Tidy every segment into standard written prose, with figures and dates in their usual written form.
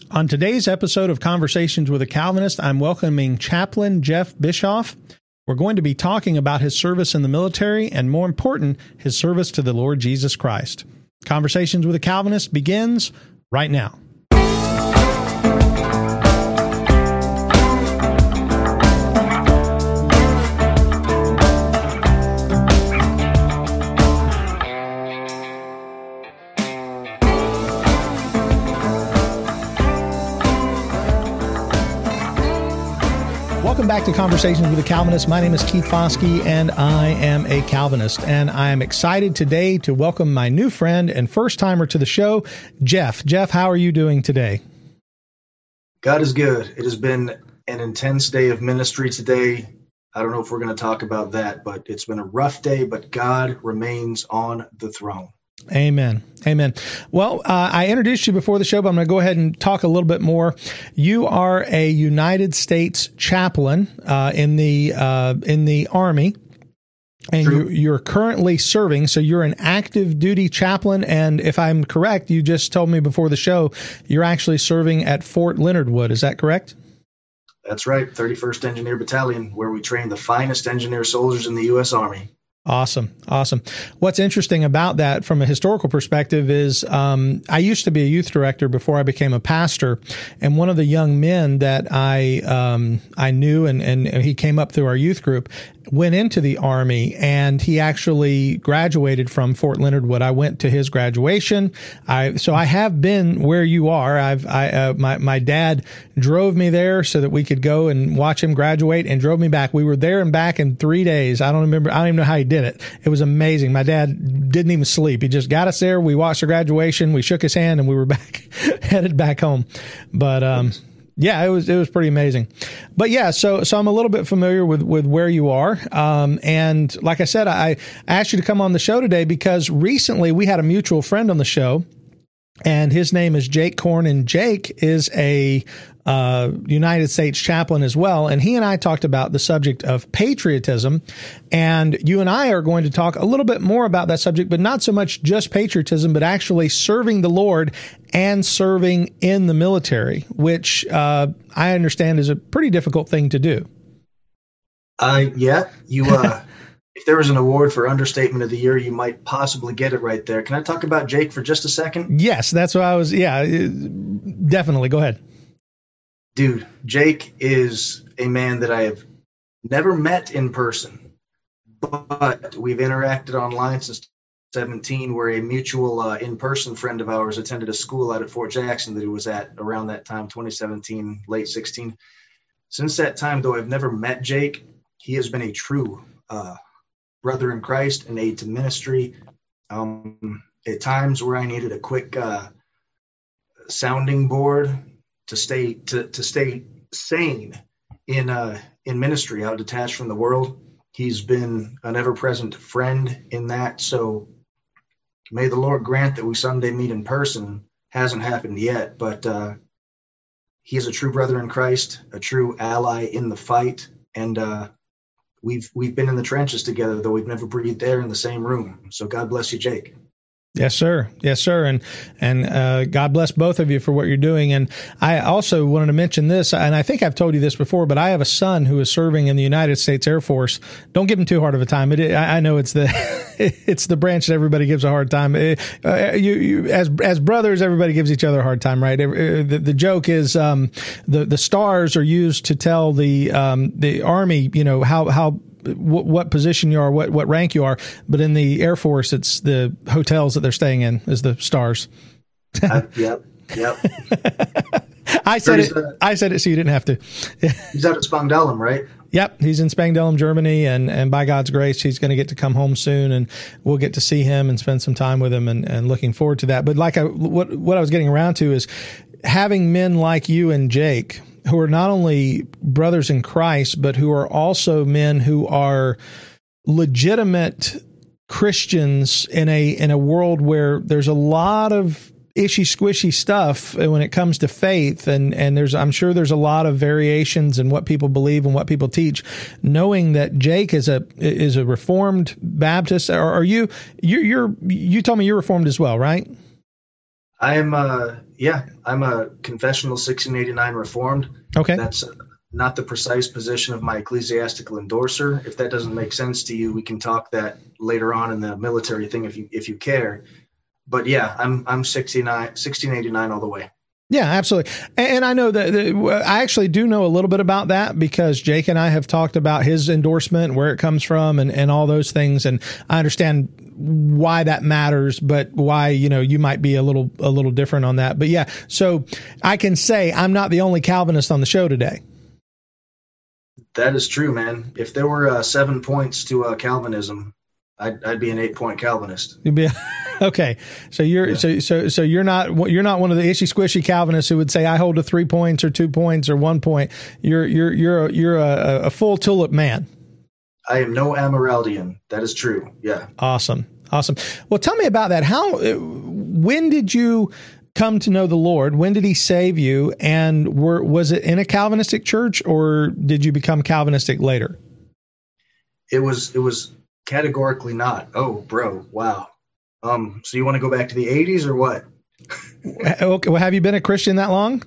On today's episode of Conversations with a Calvinist, I'm welcoming Chaplain Jeff Bischoff. We're going to be talking about his service in the military and, more important, his service to the Lord Jesus Christ. Conversations with a Calvinist begins right now. Welcome back to Conversations with a Calvinist. My name is Keith Foskey, and I am a Calvinist. And I am excited today to welcome my new friend and first-timer to the show, Jeff. Jeff, how are you doing today? God is good. It has been an intense day of ministry today. I don't know if we're going to talk about that, but it's been a rough day, but God remains on the throne. Amen. Amen. Well, I introduced you before the show, but I'm going to go ahead and talk a little bit more. You are a United States chaplain in the Army, and you're currently serving. So you're an active duty chaplain. And if I'm correct, you just told me before the show, you're actually serving at Fort Leonard Wood. Is that correct? That's right. 31st Engineer Battalion, where we train the finest engineer soldiers in the U.S. Army. Awesome. Awesome. What's interesting about that from a historical perspective is I used to be a youth director before I became a pastor. And one of the young men that I knew and he came up through our youth group went into the Army, and he actually graduated from Fort Leonard Wood. I went to his graduation. So I have been where you are. My dad drove me there so that we could go and watch him graduate, and drove me back. We were there and back in 3 days. I don't even know how he did it. It was amazing. My dad didn't even sleep. He just got us there. We watched the graduation. We shook his hand, and we were back, headed back home. But, yeah, it was pretty amazing. But yeah, so I'm a little bit familiar with where you are. And like I said, I asked you to come on the show today because recently we had a mutual friend on the show, and his name is Jake Korn, and Jake is a United States chaplain as well. And he and I talked about the subject of patriotism. And you and I are going to talk a little bit more about that subject, but not so much just patriotism, but actually serving the Lord and serving in the military, which I understand is a pretty difficult thing to do. Yeah, if there was an award for understatement of the year, you might possibly get it right there. Can I talk about Jake for just a second? Yes, that's what I was. Yeah, definitely. Go ahead. Dude, Jake is a man that I have never met in person, but we've interacted online since 2017, where a mutual in-person friend of ours attended a school out at Fort Jackson that he was at around that time, 2017, late 16. Since that time, though I've never met Jake, he has been a true brother in Christ and aid to ministry. At times where I needed a quick sounding board to stay sane in ministry, out detached from the world, he's been an ever-present friend in that. So may the Lord grant that we someday meet in person. Hasn't happened yet, but he is a true brother in Christ, a true ally in the fight, and we've been in the trenches together, though we've never breathed air in the same room. So God bless you, Jake. Yes, sir. Yes, sir. And God bless both of you for what you're doing. And I also wanted to mention this, and I think I've told you this before, but I have a son who is serving in the United States Air Force. Don't give him too hard of a time. I know it's the it's the branch that everybody gives a hard time. As brothers, everybody gives each other a hard time, right? The joke is the stars are used to tell the Army, how what position you are, what rank you are, but in the Air Force, it's the hotels that they're staying in is the stars. Yep. I said it so you didn't have to. He's out at Spangdahlem, right? Yep, he's in Spangdahlem, Germany, and by God's grace, he's going to get to come home soon, and we'll get to see him and spend some time with him, and looking forward to that. But what I was getting around to is having men like you and Jake, who are not only brothers in Christ, but who are also men who are legitimate Christians in a world where there's a lot of ishy squishy stuff when it comes to faith, and I'm sure there's a lot of variations in what people believe and what people teach. Knowing that Jake is a Reformed Baptist, or are you told me you're Reformed as well, right? I'm I'm a confessional 1689 Reformed. Okay. That's not the precise position of my ecclesiastical endorser. If that doesn't make sense to you, we can talk that later on in the military thing if you care. But yeah, I'm 1689 all the way. Yeah, absolutely. And I know that I actually do know a little bit about that because Jake and I have talked about his endorsement, where it comes from, and all those things. And I understand why that matters, but why, you might be a little different on that. But yeah, so I can say I'm not the only Calvinist on the show today. That is true, man. If there were 7 points to Calvinism, I'd be an 8-point Calvinist. You'd be okay. So you're not one of the ishy squishy Calvinists who would say I hold to 3 points or 2 points or 1 point. You're a full tulip man. I am no Amyraldian. That is true. Yeah. Awesome. Well, tell me about that. When did you come to know the Lord? When did He save you? And was it in a Calvinistic church, or did you become Calvinistic later? It was categorically not. Oh, bro. Wow. So you want to go back to the 80s or what? Okay. Well, have you been a Christian that long?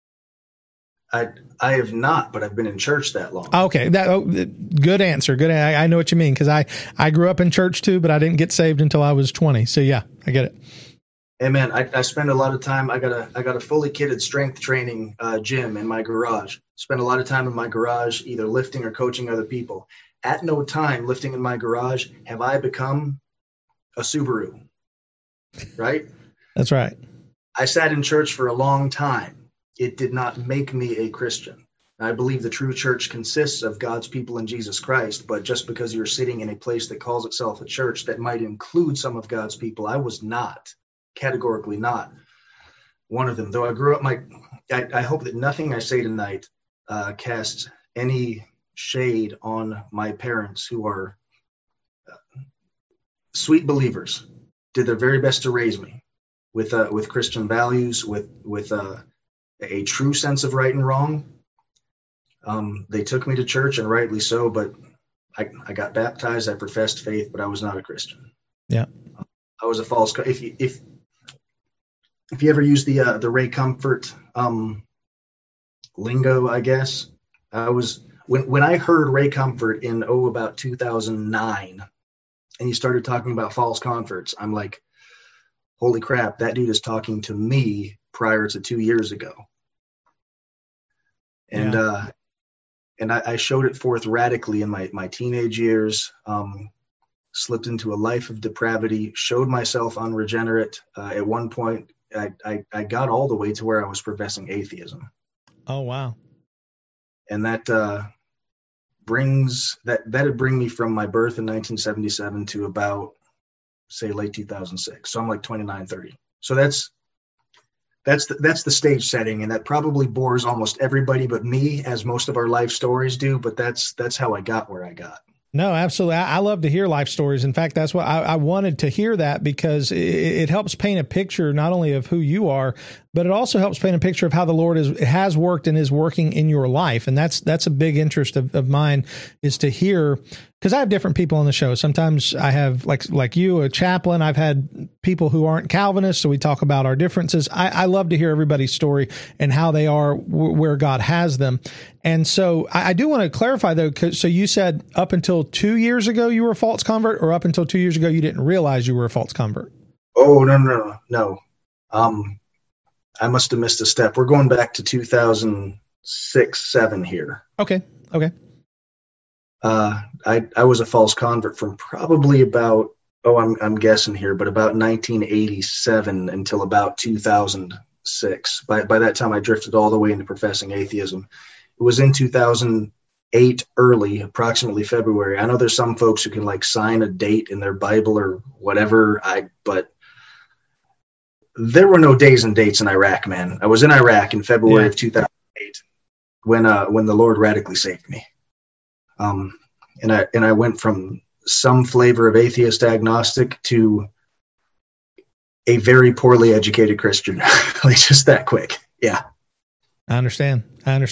I have not, but I've been in church that long. Okay. Good answer. Good. I know what you mean. Cause I grew up in church too, but I didn't get saved until I was 20. So yeah, I get it. Hey man, I spend a lot of time. I got a fully kitted strength training gym in my garage. Spend a lot of time in my garage, either lifting or coaching other people. At no time lifting in my garage have I become a Subaru, right? That's right. I sat in church for a long time. It did not make me a Christian. I believe the true church consists of God's people in Jesus Christ, but just because you're sitting in a place that calls itself a church that might include some of God's people, I was not, categorically not one of them. Though I grew up, I hope that nothing I say tonight casts any shade on my parents, who are sweet believers, did their very best to raise me with Christian values, with a true sense of right and wrong. They took me to church, and rightly so, but I got baptized. I professed faith, but I was not a Christian. Yeah. I was a false. If you ever use the Ray Comfort lingo, I guess, I was when I heard Ray Comfort in about 2009, and he started talking about false converts, I'm like, holy crap, that dude is talking to me prior to 2 years ago. And and I showed it forth radically in my teenage years, slipped into a life of depravity, showed myself unregenerate. At one point, I got all the way to where I was professing atheism. Oh, wow. And that'd bring me from my birth in 1977 to about, say, late 2006. So I'm like 29, 30. So that's the stage setting, and that probably bores almost everybody but me, as most of our life stories do. But that's how I got where I got. No, absolutely. I love to hear life stories. In fact, that's what I wanted to hear, that because it helps paint a picture not only of who you are, but it also helps paint a picture of how the Lord has worked and is working in your life. And that's a big interest of mine, is to hear, because I have different people on the show. Sometimes I have, like you, a chaplain. I've had people who aren't Calvinists, so we talk about our differences. I love to hear everybody's story and how they are where God has them. And so I do want to clarify, though, so you said up until 2 years ago you were a false convert, or up until 2 years ago you didn't realize you were a false convert? Oh, no. I must have missed a step. We're going back to 2006, 7 here. Okay. I was a false convert from probably about, I'm guessing here, but about 1987 until about 2006. By that time, I drifted all the way into professing atheism. It was in 2008, early, approximately February. I know there's some folks who can sign a date in their Bible or whatever, but there were no days and dates in Iraq, man. I was in Iraq in February of 2008 when the Lord radically saved me. And I went from some flavor of atheist agnostic to a very poorly educated Christian, just that quick. Yeah. I understand.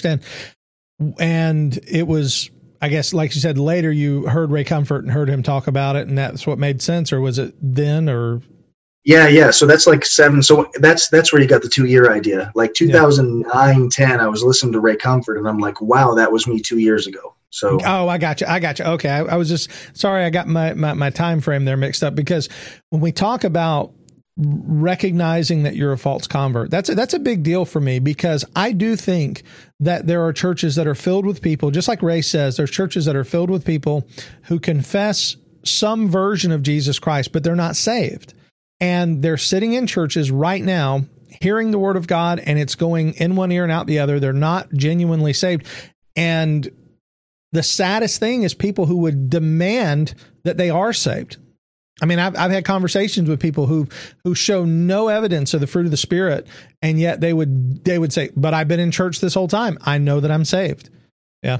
And it was, I guess, like you said, later you heard Ray Comfort and heard him talk about it, and that's what made sense, or was it then, or? Yeah. So that's like 7. So that's where you got the 2-year idea. Like 2009, 10, I was listening to Ray Comfort, and I'm like, wow, that was me 2 years ago. So I got you. Okay, I was just sorry. I got my time frame there mixed up, because when we talk about recognizing that you're a false convert, that's a big deal for me, because I do think that there are churches that are filled with people, just like Ray says, there's churches that are filled with people who confess some version of Jesus Christ, but they're not saved. And they're sitting in churches right now, hearing the word of God, and it's going in one ear and out the other. They're not genuinely saved. And the saddest thing is people who would demand that they are saved. I mean, I've had conversations with people who show no evidence of the fruit of the Spirit, and yet they would say, "But I've been in church this whole time. I know that I'm saved." Yeah.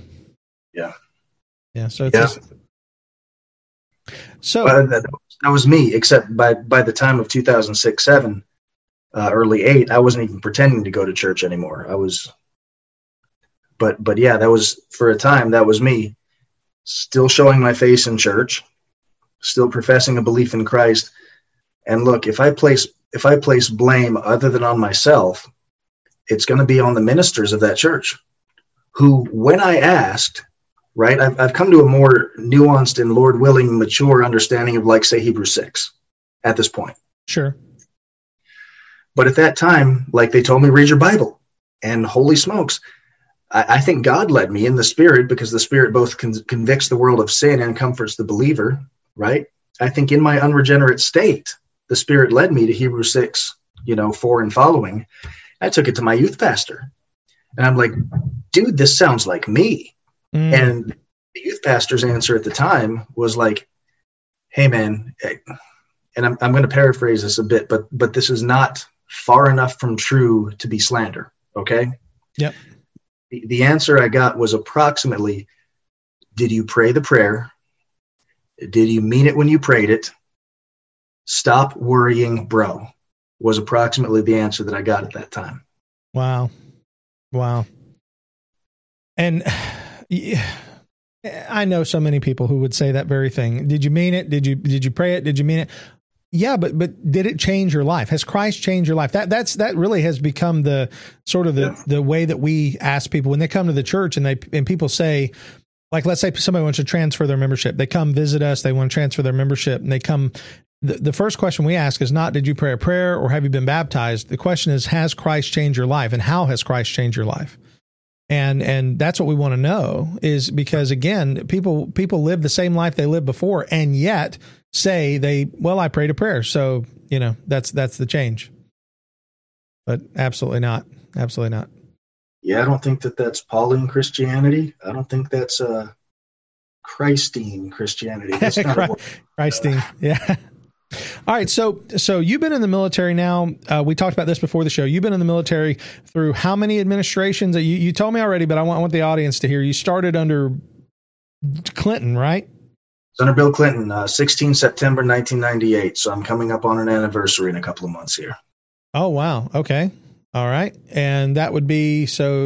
So it's that was me. Except by the time of 2006, 7, early 8, I wasn't even pretending to go to church anymore. I was. But yeah, that was, for a time, that was me, still showing my face in church, still professing a belief in Christ. And look, if I place blame other than on myself, it's going to be on the ministers of that church, who, when I asked, right, I've come to a more nuanced and, Lord willing, mature understanding of, like, say, Hebrews 6 at this point. Sure. But at that time, like, they told me, read your Bible, and holy smokes, I think God led me in the Spirit, because the Spirit both convicts the world of sin and comforts the believer, right? I think in my unregenerate state, the Spirit led me to Hebrews 6, 4 and following. I took it to my youth pastor, and I'm like, dude, this sounds like me. And the youth pastor's answer at the time was like, hey, man, and I'm going to paraphrase this a bit, but this is not far enough from true to be slander, okay? Yep. The answer I got was approximately, did you pray the prayer? Did you mean it when you prayed it? Stop worrying, bro, was approximately the answer that I got at that time. Wow. And I know so many people who would say that very thing. Did you mean it? Did you pray it? Did you mean it? Yeah, but did it change your life? Has Christ changed your life? That really has become the sort of the way that we ask people when they come to the church, and people say, like, let's say somebody wants to transfer their membership. They come visit us, they want to transfer their membership, and they come. The first question we ask is not, did you pray a prayer or have you been baptized? The question is, has Christ changed your life, and how has Christ changed your life? And that's what we want to know, is because, again, people live the same life they lived before, and yet say I prayed a prayer. So, that's the change. But absolutely not. Absolutely not. Yeah, I don't think that's Pauline Christianity. I don't think that's Christine Christianity. That's Christine. Yeah. All right. So you've been in the military now. We talked about this before the show. You've been in the military through how many administrations? You told me already, but I want the audience to hear. You started under Clinton, right? It's under Bill Clinton, 16 September 1998. So I'm coming up on an anniversary in a couple of months here. Oh, wow. Okay. All right. And that would be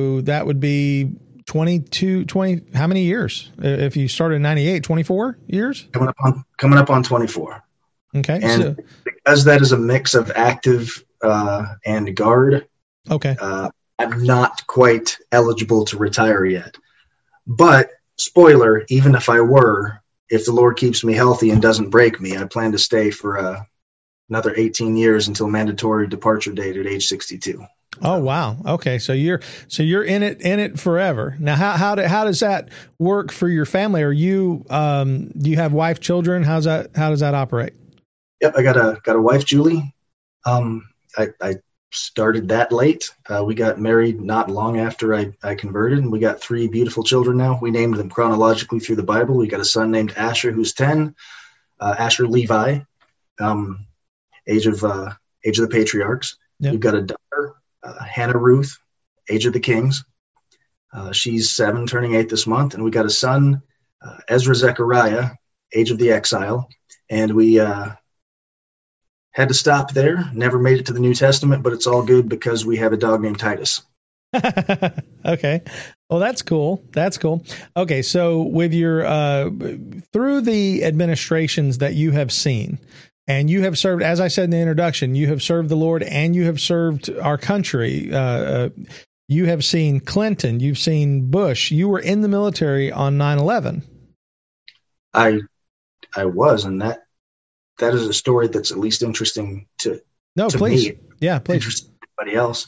20, how many years? If you started in 98, 24 years? Coming up on 24. Okay. And because that is a mix of active and guard, okay, I'm not quite eligible to retire yet. But, spoiler, even if I were, if the Lord keeps me healthy and doesn't break me, I plan to stay for another 18 years until mandatory departure date at age 62. Oh, wow. Okay. So you're in it forever. Now, how does that work for your family? Are you, do you have wife, children? How does that operate? Yep. I got a wife, Julie. I started that late. We got married not long after I converted, and we got 3 beautiful children now. We named them chronologically through the Bible. We got a son named Asher, who's 10, Asher Levi, age of the patriarchs. Yep. We've got a daughter, Hannah Ruth, age of the kings. She's 7, turning 8 this month. And we got a son, Ezra Zechariah, age of the exile. And we had to stop there. Never made it to the New Testament, but it's all good because we have a dog named Titus. Okay. Well, that's cool. Okay. So with your, through the administrations that you have seen, And you have served, as I said in the introduction, you have served the Lord and you have served our country. You have seen Clinton, you've seen Bush. You were in the military on 9/11. I was, and that is a story that's at least interesting to please. Me. Yeah, please. Interesting to anybody else.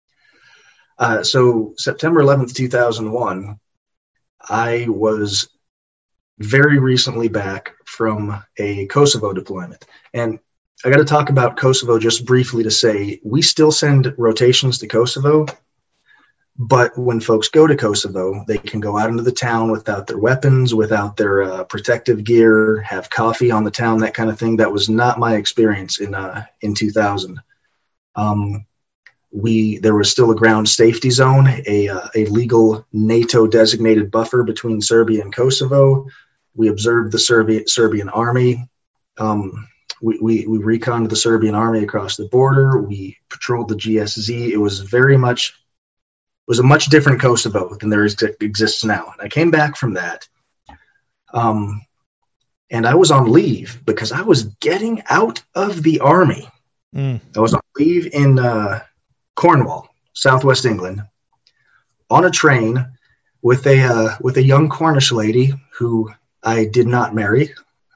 So September 11th, 2001, I was very recently back from a Kosovo deployment. And I got to talk about Kosovo just briefly to say we still send rotations to Kosovo, but when folks go to Kosovo, they can go out into the town without their weapons, without their protective gear, have coffee on the town, that kind of thing. That was not my experience in 2000. There was still a ground safety zone, a legal NATO designated buffer between Serbia and Kosovo. We observed the Serbian army. We reconned the Serbian army across the border. We patrolled the GSZ. It was a much different Kosovo than there exists now. And I came back from that. And I was on leave because I was getting out of the army. I was on leave in Cornwall, southwest England, on a train with a young Cornish lady who I did not marry.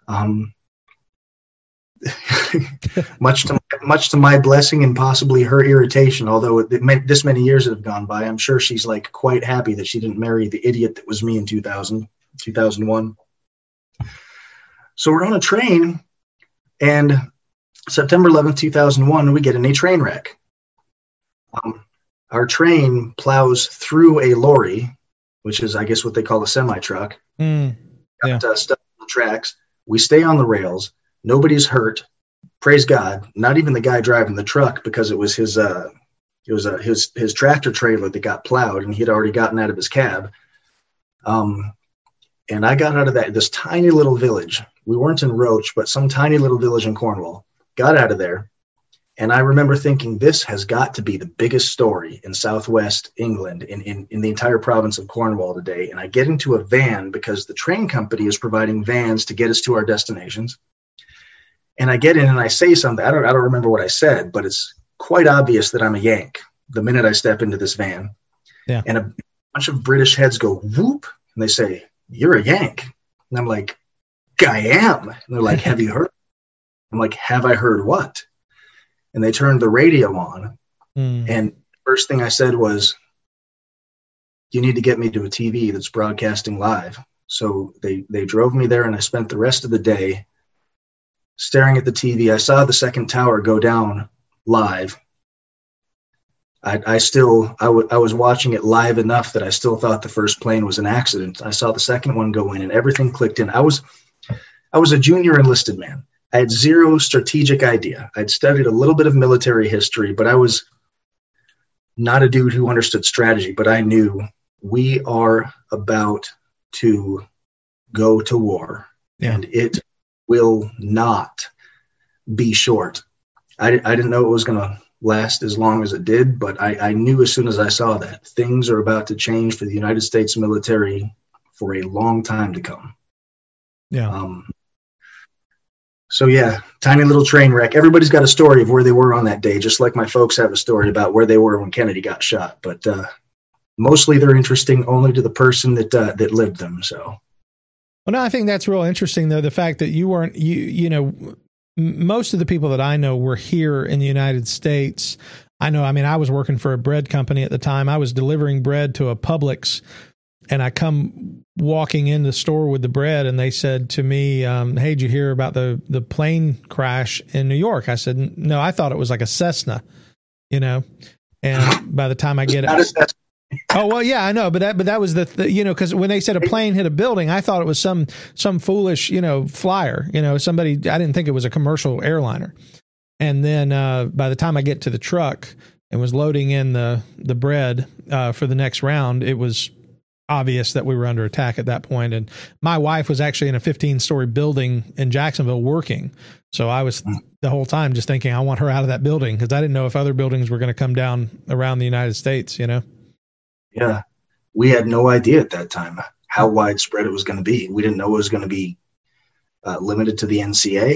Much to my blessing and possibly her irritation, although this many years have gone by, I'm sure she's like quite happy that she didn't marry the idiot that was me in 2001. So we're on a train, and September 11th, 2001, we get in a train wreck. Our train plows through a lorry, which is, I guess, what they call a semi-truck. Got stuck on the tracks. We stay on the rails. Nobody's hurt. Praise God. Not even the guy driving the truck, because it was his tractor trailer that got plowed, and he had already gotten out of his cab. And I got out of this tiny little village. We weren't in Roach, but some tiny little village in Cornwall. Got out of there. And I remember thinking, this has got to be the biggest story in southwest England, in the entire province of Cornwall today. And I get into a van because the train company is providing vans to get us to our destinations. And I get in and I say something. I don't remember what I said, but it's quite obvious that I'm a Yank the minute I step into this van. Yeah. And a bunch of British heads go whoop, and they say, "You're a Yank." And I'm like, "I am." And they're like, "Have you heard?" I'm like, "Have I heard what?" And they turned the radio on. And first thing I said was, "You need to get me to a TV that's broadcasting live." So they drove me there, and I spent the rest of the day staring at the TV. I saw the second tower go down live. I was watching it live enough that I still thought the first plane was an accident. I saw the second one go in, and everything clicked in. I was a junior enlisted man. I had zero strategic idea. I'd studied a little bit of military history, but I was not a dude who understood strategy. But I knew we are about to go to war, and it will not be short. I didn't know it was going to last as long as it did, but I knew as soon as I saw that things are about to change for the United States military for a long time to come. Yeah. So yeah, tiny little train wreck. Everybody's got a story of where they were on that day, just like my folks have a story about where they were when Kennedy got shot. But mostly they're interesting only to the person that lived them. So. Well, no, I think that's real interesting, though, the fact that you weren't, most of the people that I know were here in the United States. I was working for a bread company at the time. I was delivering bread to a Publix, and I come walking in the store with the bread, and they said to me, "Hey, did you hear about the plane crash in New York?" I said, "No, I thought it was like a Cessna, And by the time I get it, oh well, yeah, I know, but that was because when they said a plane hit a building, I thought it was some foolish flyer, somebody. I didn't think it was a commercial airliner. And then by the time I get to the truck and was loading in the bread for the next round, it was obvious that we were under attack at that point. And my wife was actually in a 15-story building in Jacksonville working. So I was the whole time just thinking, I want her out of that building, because I didn't know if other buildings were going to come down around the United States, Yeah. We had no idea at that time how widespread it was going to be. We didn't know it was going to be limited to the NCA.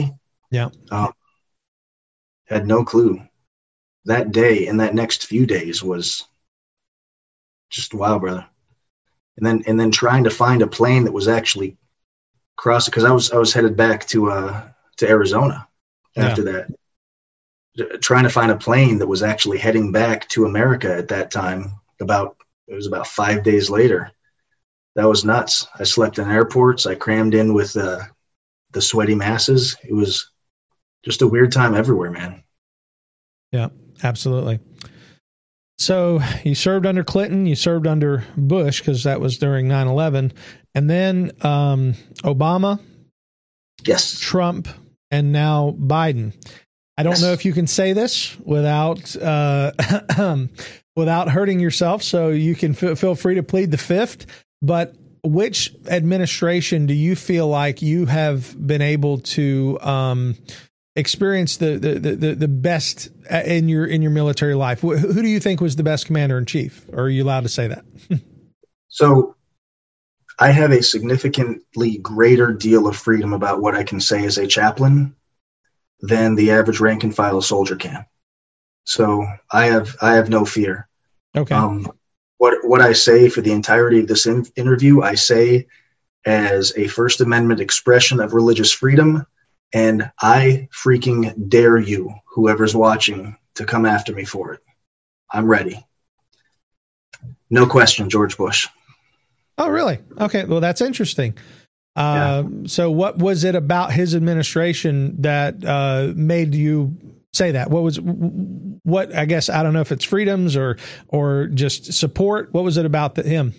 Yeah. Had no clue. That day and that next few days was just wow, brother. And then trying to find a plane that was actually crossing, because I was headed back to Arizona after that. Trying to find a plane that was actually heading back to America at that time. It was about 5 days later. That was nuts. I slept in airports. I crammed in with the sweaty masses. It was just a weird time everywhere, man. Yeah, absolutely. So you served under Clinton, you served under Bush, because that was during 9/11, and then Obama, yes, Trump, and now Biden. I don't know if you can say this without without hurting yourself, so you can feel free to plead the fifth. But which administration do you feel like you have been able to experience the best in your military life? Who do you think was the best commander in chief? Or are you allowed to say that? So I have a significantly greater deal of freedom about what I can say as a chaplain than the average rank and file soldier can. So I have no fear. Okay. What I say for the entirety of this interview, I say as a First Amendment expression of religious freedom, and I freaking dare you, whoever's watching, to come after me for it. I'm ready. No question, George Bush. Oh, really? Okay. Well, that's interesting. So what was it about his administration that made you say that? What, I guess, I don't know if it's freedoms or just support. What was it about him?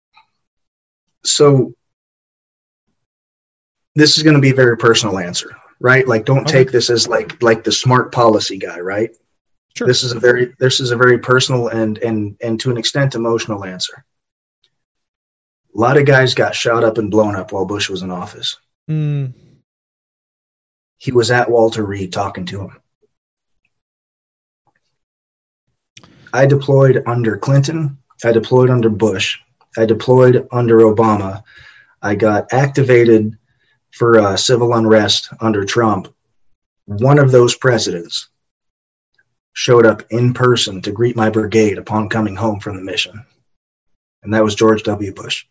So this is going to be a very personal answer, right? Like, don't take this as like the smart policy guy, right? Sure. This is a very personal and to an extent emotional answer. A lot of guys got shot up and blown up while Bush was in office. Mm. He was at Walter Reed talking to him. I deployed under Clinton. I deployed under Bush. I deployed under Obama. I got activated for civil unrest under Trump. One of those presidents showed up in person to greet my brigade upon coming home from the mission. And that was George W. Bush.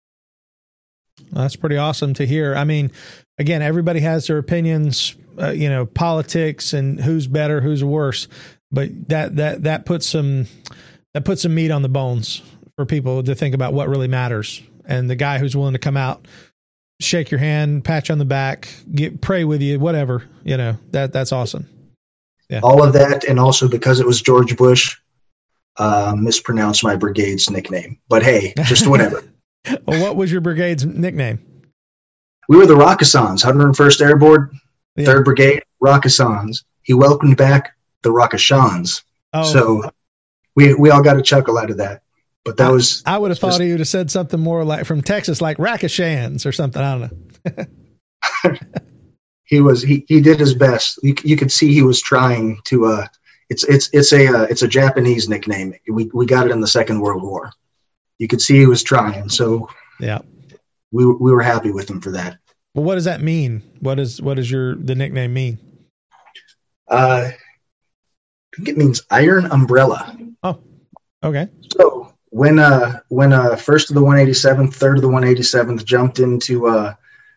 That's pretty awesome to hear. I mean, again, everybody has their opinions, politics and who's better, who's worse, but that puts some meat on the bones for people to think about what really matters. And the guy who's willing to come out, shake your hand, pat you on the back, pray with you, whatever, that's awesome. Yeah. All of that. And also because it was George Bush, mispronounced my brigade's nickname, but hey, just whatever. Well, what was your brigade's nickname? We were the Rakashans, 101st Airborne, 3rd Brigade, Rakashans. He welcomed back the Rakashans. Oh. So we all got a chuckle out of that. But that was... I would have thought he would have said something more like from Texas, like Rakashans or something. I don't know. He did his best. You could see he was trying to... It's a Japanese nickname. We got it in the Second World War. You could see he was trying, so yeah, we were happy with him for that. Well, what does that mean? What does the nickname mean? I think it means Iron Umbrella. Oh, okay. So when first of the 187th, third of the 187th jumped into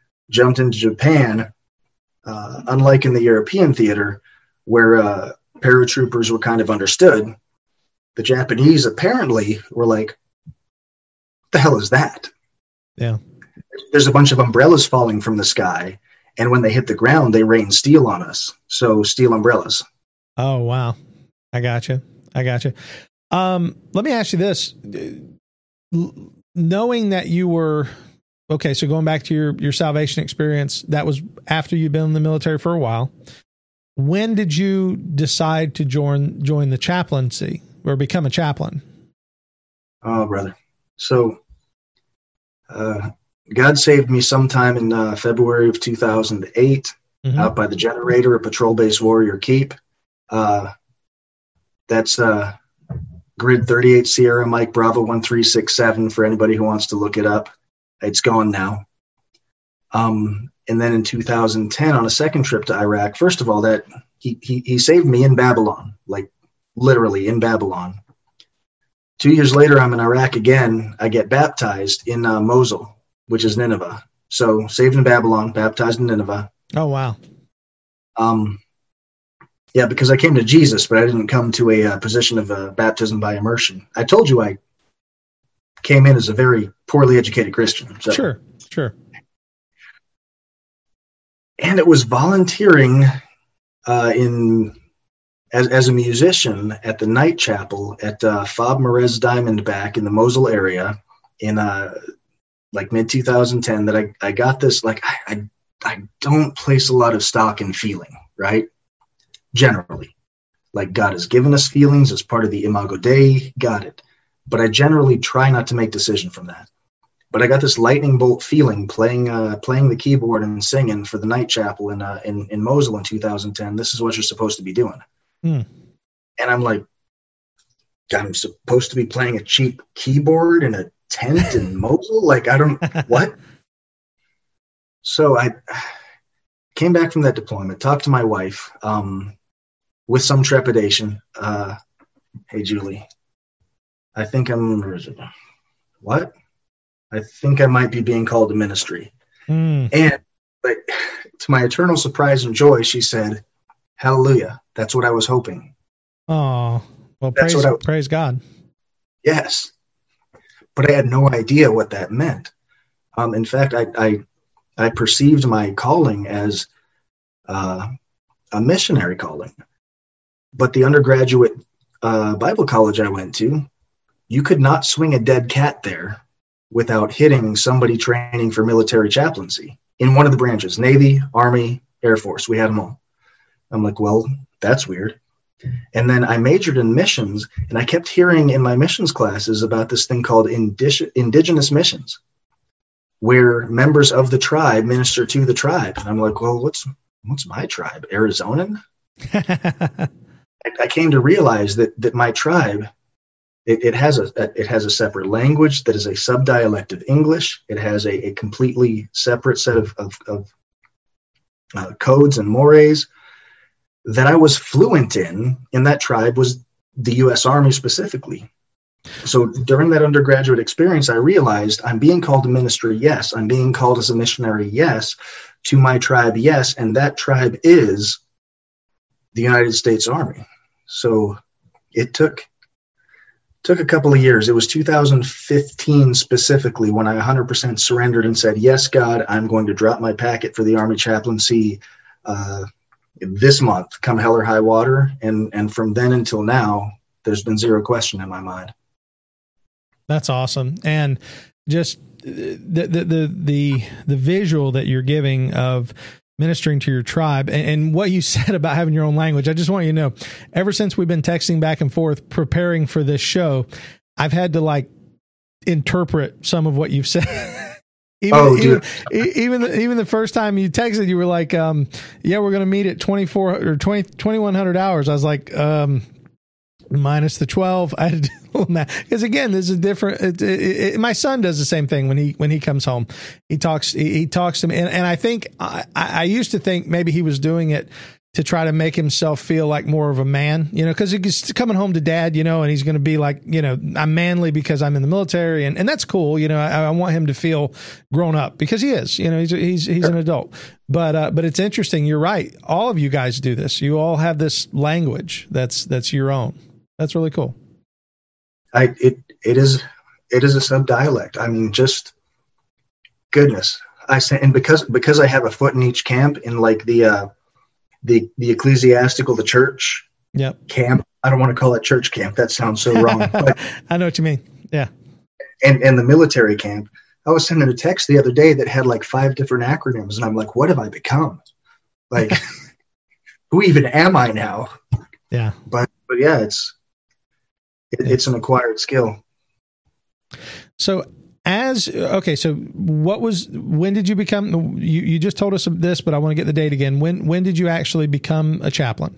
Japan, unlike in the European theater where paratroopers were kind of understood, the Japanese apparently were like, the hell is that? Yeah. There's a bunch of umbrellas falling from the sky, and when they hit the ground, they rain steel on us. So steel umbrellas. Oh, wow. I got you. Let me ask you this. Knowing that you were, okay, so going back to your salvation experience, that was after you'd been in the military for a while. When did you decide to join the chaplaincy or become a chaplain? Oh, brother. So, God saved me sometime in February of 2008 out by the generator at Patrol Base Warrior Keep. That's Grid 38 Sierra Mike Bravo 1367 for anybody who wants to look it up. It's gone now. And then in 2010, on a second trip to Iraq, first of all, that he saved me in Babylon, like literally in Babylon. 2 years later, I'm in Iraq again. I get baptized in Mosul, which is Nineveh. So saved in Babylon, baptized in Nineveh. Oh, wow. Yeah, because I came to Jesus, but I didn't come to a position of baptism by immersion. I told you I came in as a very poorly educated Christian. So. Sure. And it was volunteering as a musician at the night chapel at Fob Merez Diamondback in the Mosul area in like mid 2010 that I got this. Like I don't place a lot of stock in feeling, right? Generally, like God has given us feelings as part of the Imago Dei, got it. But I generally try not to make decision from that. But I got this lightning bolt feeling playing the keyboard and singing for the night chapel in Mosul in 2010. This is what you're supposed to be doing. And I'm like, I'm supposed to be playing a cheap keyboard in a tent in Mosul? Like, I don't, what? So I came back from that deployment, talked to my wife with some trepidation. Hey, Julie, I think what? I think I might be being called to ministry. And like, to my eternal surprise and joy, she said, hallelujah. That's what I was hoping. Oh, well, praise God. Yes. But I had no idea what that meant. In fact, I perceived my calling as a missionary calling. But the undergraduate Bible college I went to, you could not swing a dead cat there without hitting somebody training for military chaplaincy in one of the branches, Navy, Army, Air Force. We had them all. I'm like, well, that's weird. And then I majored in missions, and I kept hearing in my missions classes about this thing called indigenous missions, where members of the tribe minister to the tribe. And I'm like, well, what's my tribe? Arizonan? I came to realize that my tribe, it has a separate language that is a subdialect of English. It has a completely separate set of codes and mores that I was fluent in, and that tribe was the U.S. Army specifically. So during that undergraduate experience, I realized I'm being called to ministry, yes. I'm being called as a missionary, yes. To my tribe, yes. And that tribe is the United States Army. So it took a couple of years. It was 2015 specifically when I 100% surrendered and said, yes, God, I'm going to drop my packet for the Army chaplaincy this month, come hell or high water. And from then until now, there's been zero question in my mind. That's awesome. And just the visual that you're giving of ministering to your tribe and what you said about having your own language. I just want you to know, ever since we've been texting back and forth preparing for this show, I've had to like interpret some of what you've said. Even the first time you texted, you were like, yeah, we're going to meet at 2100 hours. I was like, minus the 12. I had to do math. Because again, this is different. My son does the same thing when he comes home. He talks to me. And I think I used to think maybe he was doing it to try to make himself feel like more of a man, because he's coming home to dad, and he's going to be like, I'm manly because I'm in the military, and that's cool. I want him to feel grown up because he is, he's an adult. But it's interesting. You're right. All of you guys do this. You all have this language that's your own. That's really cool. It is a sub-dialect. I mean, just goodness. And because I have a foot in each camp in like the ecclesiastical, the church camp. I don't want to call it church camp. That sounds so wrong. But, I know what you mean. Yeah. And the military camp. I was sending a text the other day that had like 5 different acronyms, and I'm like, what have I become? Like, who even am I now? Yeah. But yeah, it's an acquired skill. So when did you become, you just told us this, but I want to get the date again. When did you actually become a chaplain?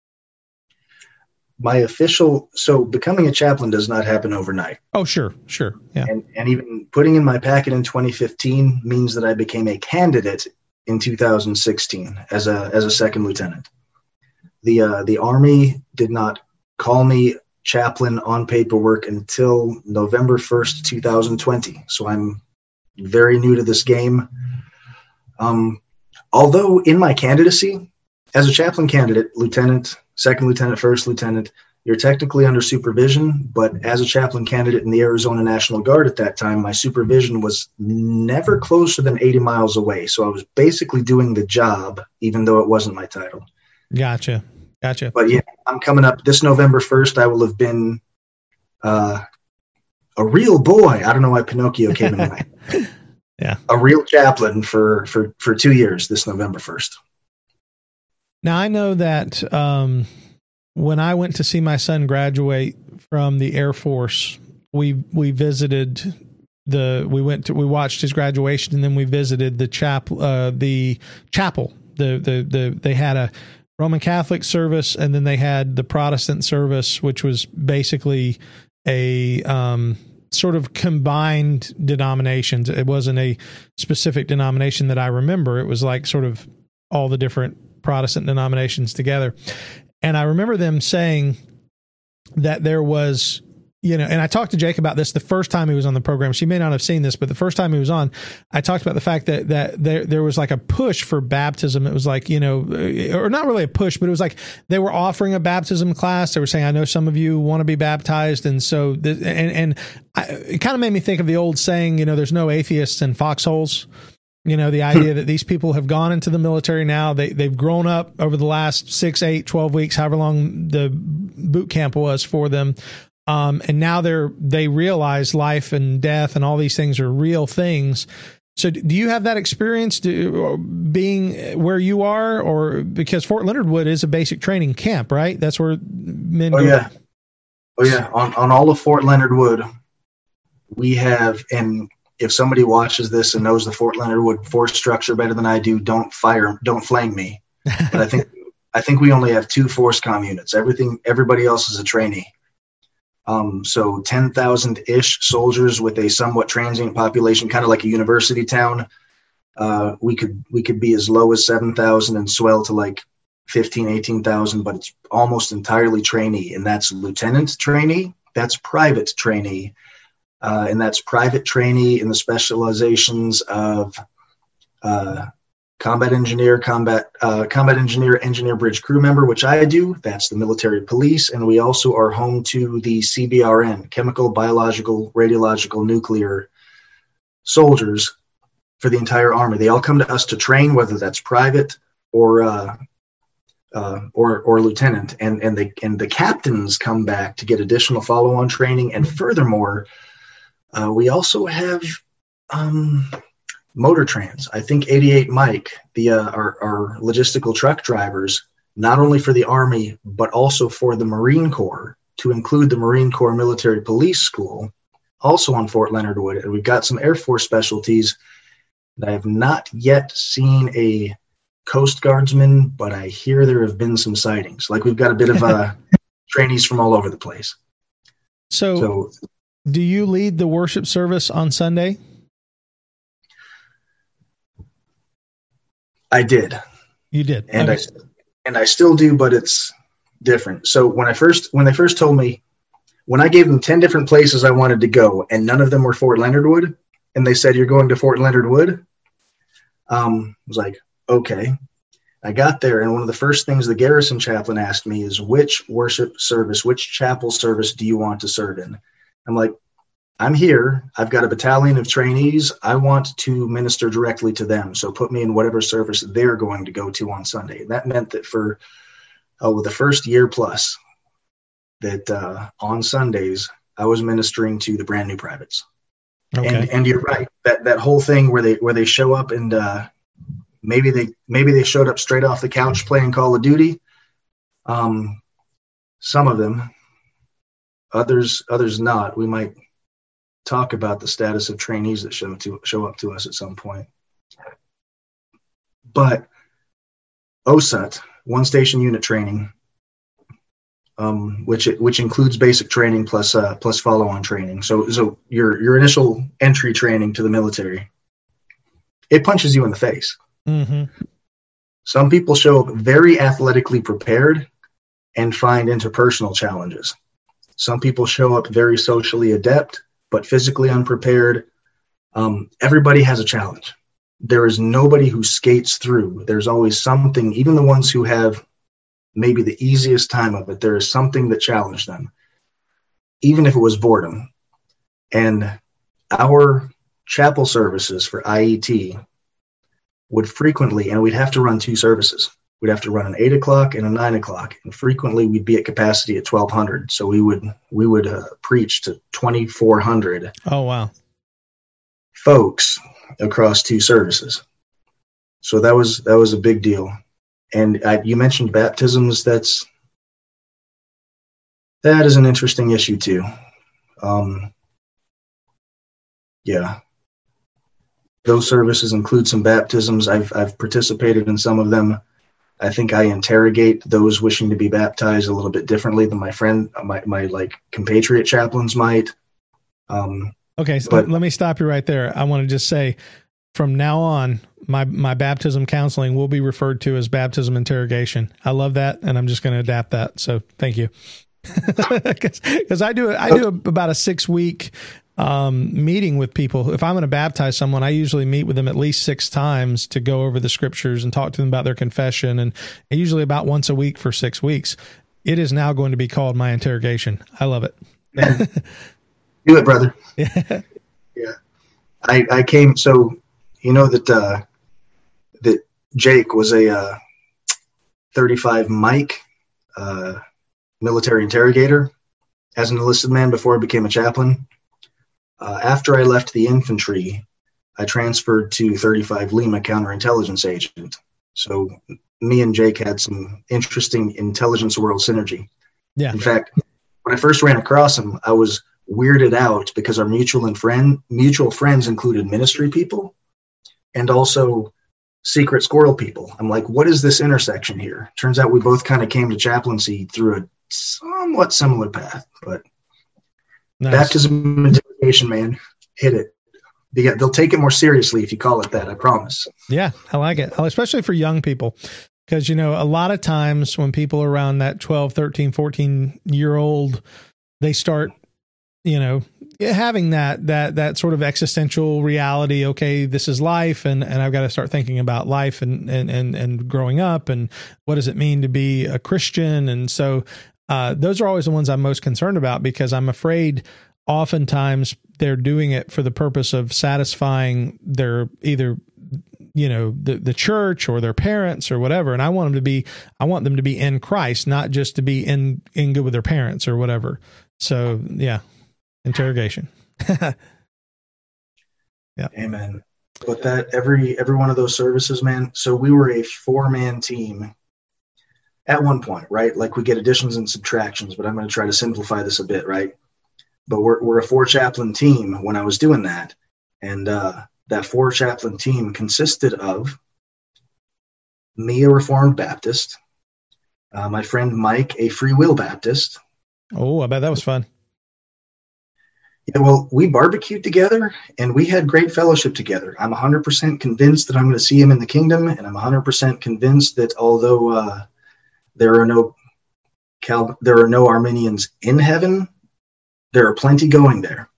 So becoming a chaplain does not happen overnight. Oh, sure. Yeah. And even putting in my packet in 2015 means that I became a candidate in 2016 as a second lieutenant. The Army did not call me chaplain on paperwork until November 1st, 2020. So I'm very new to this game. Although in my candidacy, as a chaplain candidate, lieutenant, second lieutenant, first lieutenant, you're technically under supervision, but as a chaplain candidate in the Arizona National Guard at that time, my supervision was never closer than 80 miles away. So I was basically doing the job, even though it wasn't my title. Gotcha. But yeah, I'm coming up this November 1st. I will have been a real boy. I don't know why Pinocchio came in mind. Yeah. A real chaplain for 2 years this November 1st. Now, I know that when I went to see my son graduate from the Air Force, we visited we watched his graduation, and then we visited the chapel. They had a Roman Catholic service, and then they had the Protestant service, which was basically a sort of combined denominations. It wasn't a specific denomination that I remember. It was like sort of all the different Protestant denominations together. And I remember them saying that there was, and I talked to Jake about this the first time he was on the program. She may not have seen this, but the first time he was on, I talked about the fact that there was like a push for baptism. It was like, or not really a push, but it was like they were offering a baptism class. They were saying, I know some of you want to be baptized. And so, it kind of made me think of the old saying, there's no atheists in foxholes. The idea that these people have gone into the military now, they've grown up over the last 6, 8, 12 weeks, however long the boot camp was for them. And now they realize life and death and all these things are real things. So do you have that experience being where you are, or because Fort Leonard Wood is a basic training camp, right? That's where men go. Yeah. Oh yeah. On all of Fort Leonard Wood, we have, and if somebody watches this and knows the Fort Leonard Wood force structure better than I do, don't flame me. But I think we only have 2 force comm units. Everybody else is a trainee. So 10,000-ish soldiers with a somewhat transient population, kind of like a university town. We could be as low as 7,000 and swell to like 15, 18,000, but it's almost entirely trainee, and that's lieutenant trainee, that's private trainee, and that's private trainee in the specializations of combat engineer, engineer bridge crew member, which I do. That's the military police. And we also are home to the CBRN, chemical, biological, radiological, nuclear soldiers for the entire Army. They all come to us to train, whether that's private or lieutenant. And the captains come back to get additional follow-on training. And furthermore, we also have motor trans. I think 88 Mike, our logistical truck drivers, not only for the Army, but also for the Marine Corps, to include the Marine Corps Military Police School, also on Fort Leonard Wood. And we've got some Air Force specialties. I have not yet seen a Coast Guardsman, but I hear there have been some sightings. Like, we've got a bit of trainees from all over the place. So do you lead the worship service on Sunday? I did. You did. And okay. I still do, but it's different. So when they first told me, when I gave them 10 different places I wanted to go, and none of them were Fort Leonard Wood, and they said, you're going to Fort Leonard Wood, I was like, okay. I got there, and one of the first things the garrison chaplain asked me is, which worship service, which chapel service do you want to serve in? I'm like, I'm here. I've got a battalion of trainees. I want to minister directly to them. So put me in whatever service they're going to go to on Sunday. And that meant that for the first year plus, that on Sundays, I was ministering to the brand new privates. Okay. And you're right. That whole thing where they show up and maybe they showed up straight off the couch playing Call of Duty. Some of them, others not. We might talk about the status of trainees that show up to us at some point. But OSUT, one station unit training, which includes basic training plus follow-on training. So your initial entry training to the military, it punches you in the face. Mm-hmm. Some people show up very athletically prepared and find interpersonal challenges. Some people show up very socially adept, but physically unprepared. Everybody has a challenge. There is nobody who skates through. There's always something, even the ones who have maybe the easiest time of it, there is something that challenged them, even if it was boredom. And our chapel services for IET would frequently, and we'd have to run 2 services. We'd have to run an 8 o'clock and a 9 o'clock, and frequently we'd be at capacity at 1,200. So we would preach to 2,400. Oh wow, folks across 2 services. So that was a big deal. And you mentioned baptisms. That is an interesting issue too. Yeah. Those services include some baptisms. I've participated in some of them. I think I interrogate those wishing to be baptized a little bit differently than my like compatriot chaplains might. Okay, so let me stop you right there. I want to just say, from now on, my baptism counseling will be referred to as baptism interrogation. I love that, and I'm just going to adapt that. So thank you. Because I do about a 6-week meeting with people. If I'm going to baptize someone, I usually meet with them at least 6 times to go over the scriptures and talk to them about their confession, and usually about once a week for 6 weeks. It is now going to be called my interrogation. I love it. Do it, brother. Yeah. I came, so you know that Jake was a 35 Mike military interrogator as an enlisted man before I became a chaplain. After I left the infantry, I transferred to 35 Lima counterintelligence agent. So me and Jake had some interesting intelligence world synergy. Yeah. In fact, when I first ran across him, I was weirded out because our mutual friends included ministry people and also secret squirrel people. I'm like, what is this intersection here? Turns out we both kind of came to chaplaincy through a somewhat similar path, but nice. Baptism interrogation, man, hit it. They'll take it more seriously if you call it that, I promise. Yeah, I like it, especially for young people. Because, a lot of times when people are around that 12, 13, 14-year-old, they start, having that sort of existential reality. Okay, this is life, and I've got to start thinking about life and growing up, and what does it mean to be a Christian? And so those are always the ones I'm most concerned about, because I'm afraid oftentimes they're doing it for the purpose of satisfying their either the church or their parents or whatever. And I want them to be in Christ, not just to be in good with their parents or whatever. So yeah, interrogation. Yeah. Amen. But that every one of those services, man. So we were a 4-man team at one point, right? Like we get additions and subtractions, but I'm going to try to simplify this a bit, right? But we're a 4-chaplain team when I was doing that. And, that 4-chaplain team consisted of me, a Reformed Baptist, my friend Mike, a Free Will Baptist. Oh, I bet that was fun. Yeah, well, we barbecued together and we had great fellowship together. I'm 100% convinced that I'm going to see him in the kingdom, and I'm 100% convinced that although there are no Arminians in heaven, there are plenty going there.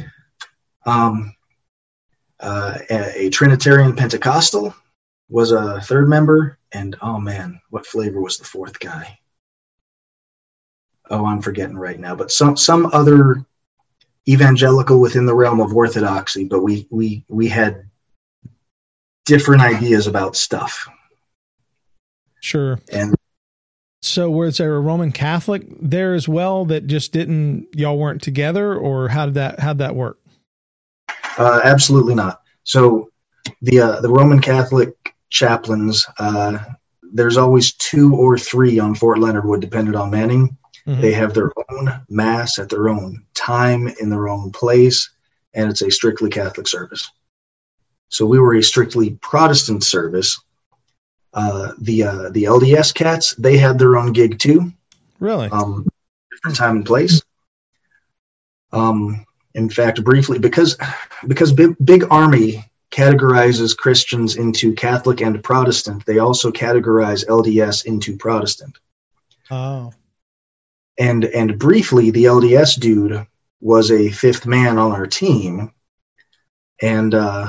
A Trinitarian Pentecostal was a 3rd member, and oh man, what flavor was the 4th guy? Oh, I'm forgetting right now, but some other evangelical within the realm of orthodoxy, but we had different ideas about stuff. Sure. And so was there a Roman Catholic there as well that just y'all weren't together, or how did that work? Absolutely not. So the Roman Catholic chaplains, there's always 2 or 3 on Fort Leonard Wood, depending on Manning. Mm-hmm. They have their own mass at their own time in their own place, and it's a strictly Catholic service. So we were a strictly Protestant service. The LDS cats, they had their own gig too. Really? Different time and place. In fact, briefly, because big Army categorizes Christians into Catholic and Protestant. They also categorize LDS into Protestant. Oh. And briefly, the LDS dude was a fifth man on our team, and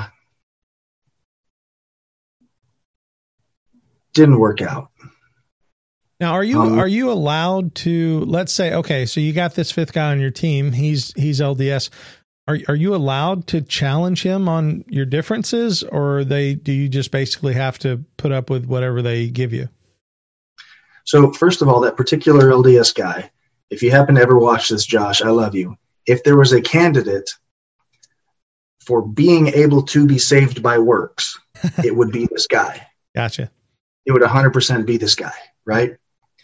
didn't work out. Now, are you allowed to, let's say, okay, so you got this fifth guy on your team, he's LDS. Are you allowed to challenge him on your differences, or do you just basically have to put up with whatever they give you? So first of all, that particular LDS guy, if you happen to ever watch this, Josh, I love you. If there was a candidate for being able to be saved by works, it would be this guy. Gotcha. It would 100% be this guy, right?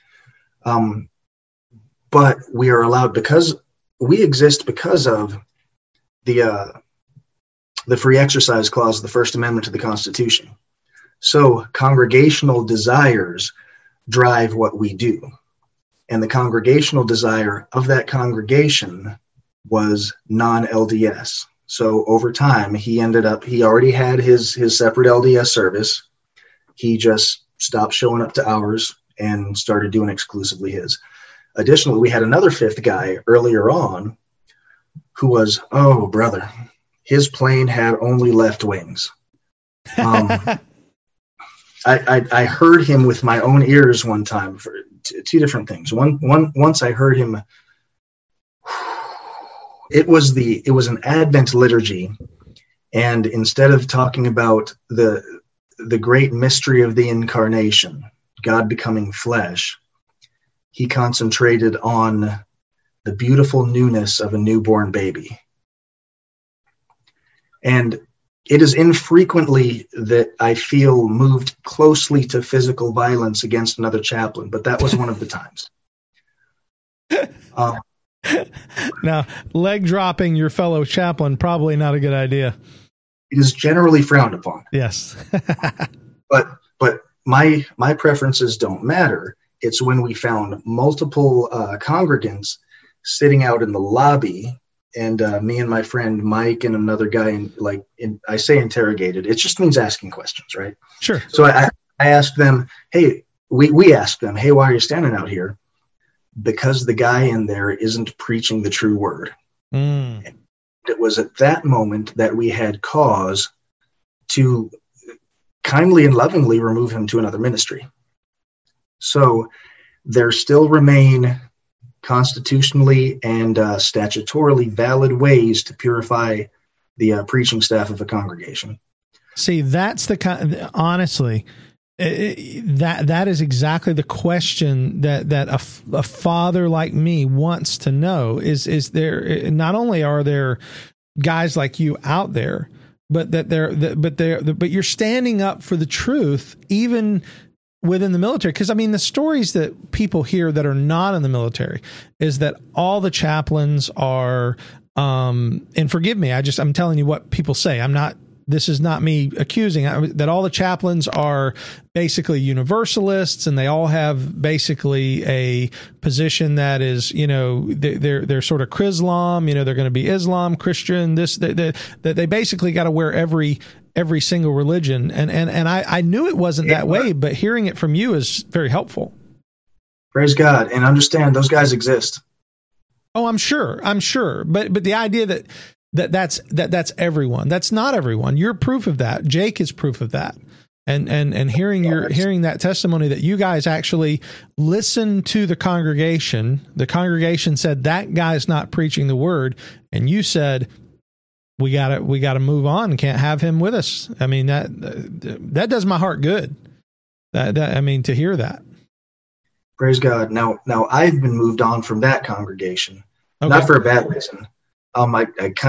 But we are allowed, because we exist because of the free exercise clause of the First Amendment to the Constitution. So congregational desires drive what we do. And the congregational desire of that congregation was non-LDS. So over time, he already had his separate LDS service. He just stopped showing up to ours and started doing exclusively his. Additionally, we had another fifth guy earlier on who was, oh, brother, his plane had only left wings. I heard him with my own ears one time for two different things. Once I heard him, it was an Advent liturgy, and instead of talking about the great mystery of the incarnation, God becoming flesh, he concentrated on the beautiful newness of a newborn baby. And it is infrequently that I feel moved closely to physical violence against another chaplain, but that was one of the times. Now, leg dropping your fellow chaplain, probably not a good idea. It is generally frowned upon. Yes. But my preferences don't matter. It's when we found multiple congregants sitting out in the lobby, and me and my friend Mike and another guy, I say interrogated. It just means asking questions, right? Sure. So I asked them, hey, we asked them, hey, why are you standing out here? Because the guy in there isn't preaching the true word. Mm. It was at that moment that we had cause to kindly and lovingly remove him to another ministry. So there still remain constitutionally and statutorily valid ways to purify the preaching staff of a congregation. See, that's honestly, that is exactly the question that a father like me wants to know. Is there, not only are there guys like you out there, but you're standing up for the truth, even within the military. Because I mean, the stories that people hear that are not in the military is that all the chaplains are, and forgive me, I'm telling you what people say. This is not me accusing that all the chaplains are basically universalists, and they all have basically a position that is, they're sort of Chrislam, they're going to be Islam, Christian, that they basically got to wear every single religion. And I knew it wasn't that way, but hearing it from you is very helpful. Praise God. And understand those guys exist. Oh, I'm sure. But the idea that's everyone. That's not everyone. You're proof of that. Jake is proof of that. And hearing that testimony that you guys actually listened to the congregation. The congregation said that guy's not preaching the word, and you said we got to move on. Can't have him with us. I mean, that does my heart good. To hear that. Praise God. Now I've been moved on from that congregation, okay. Not for a bad reason. I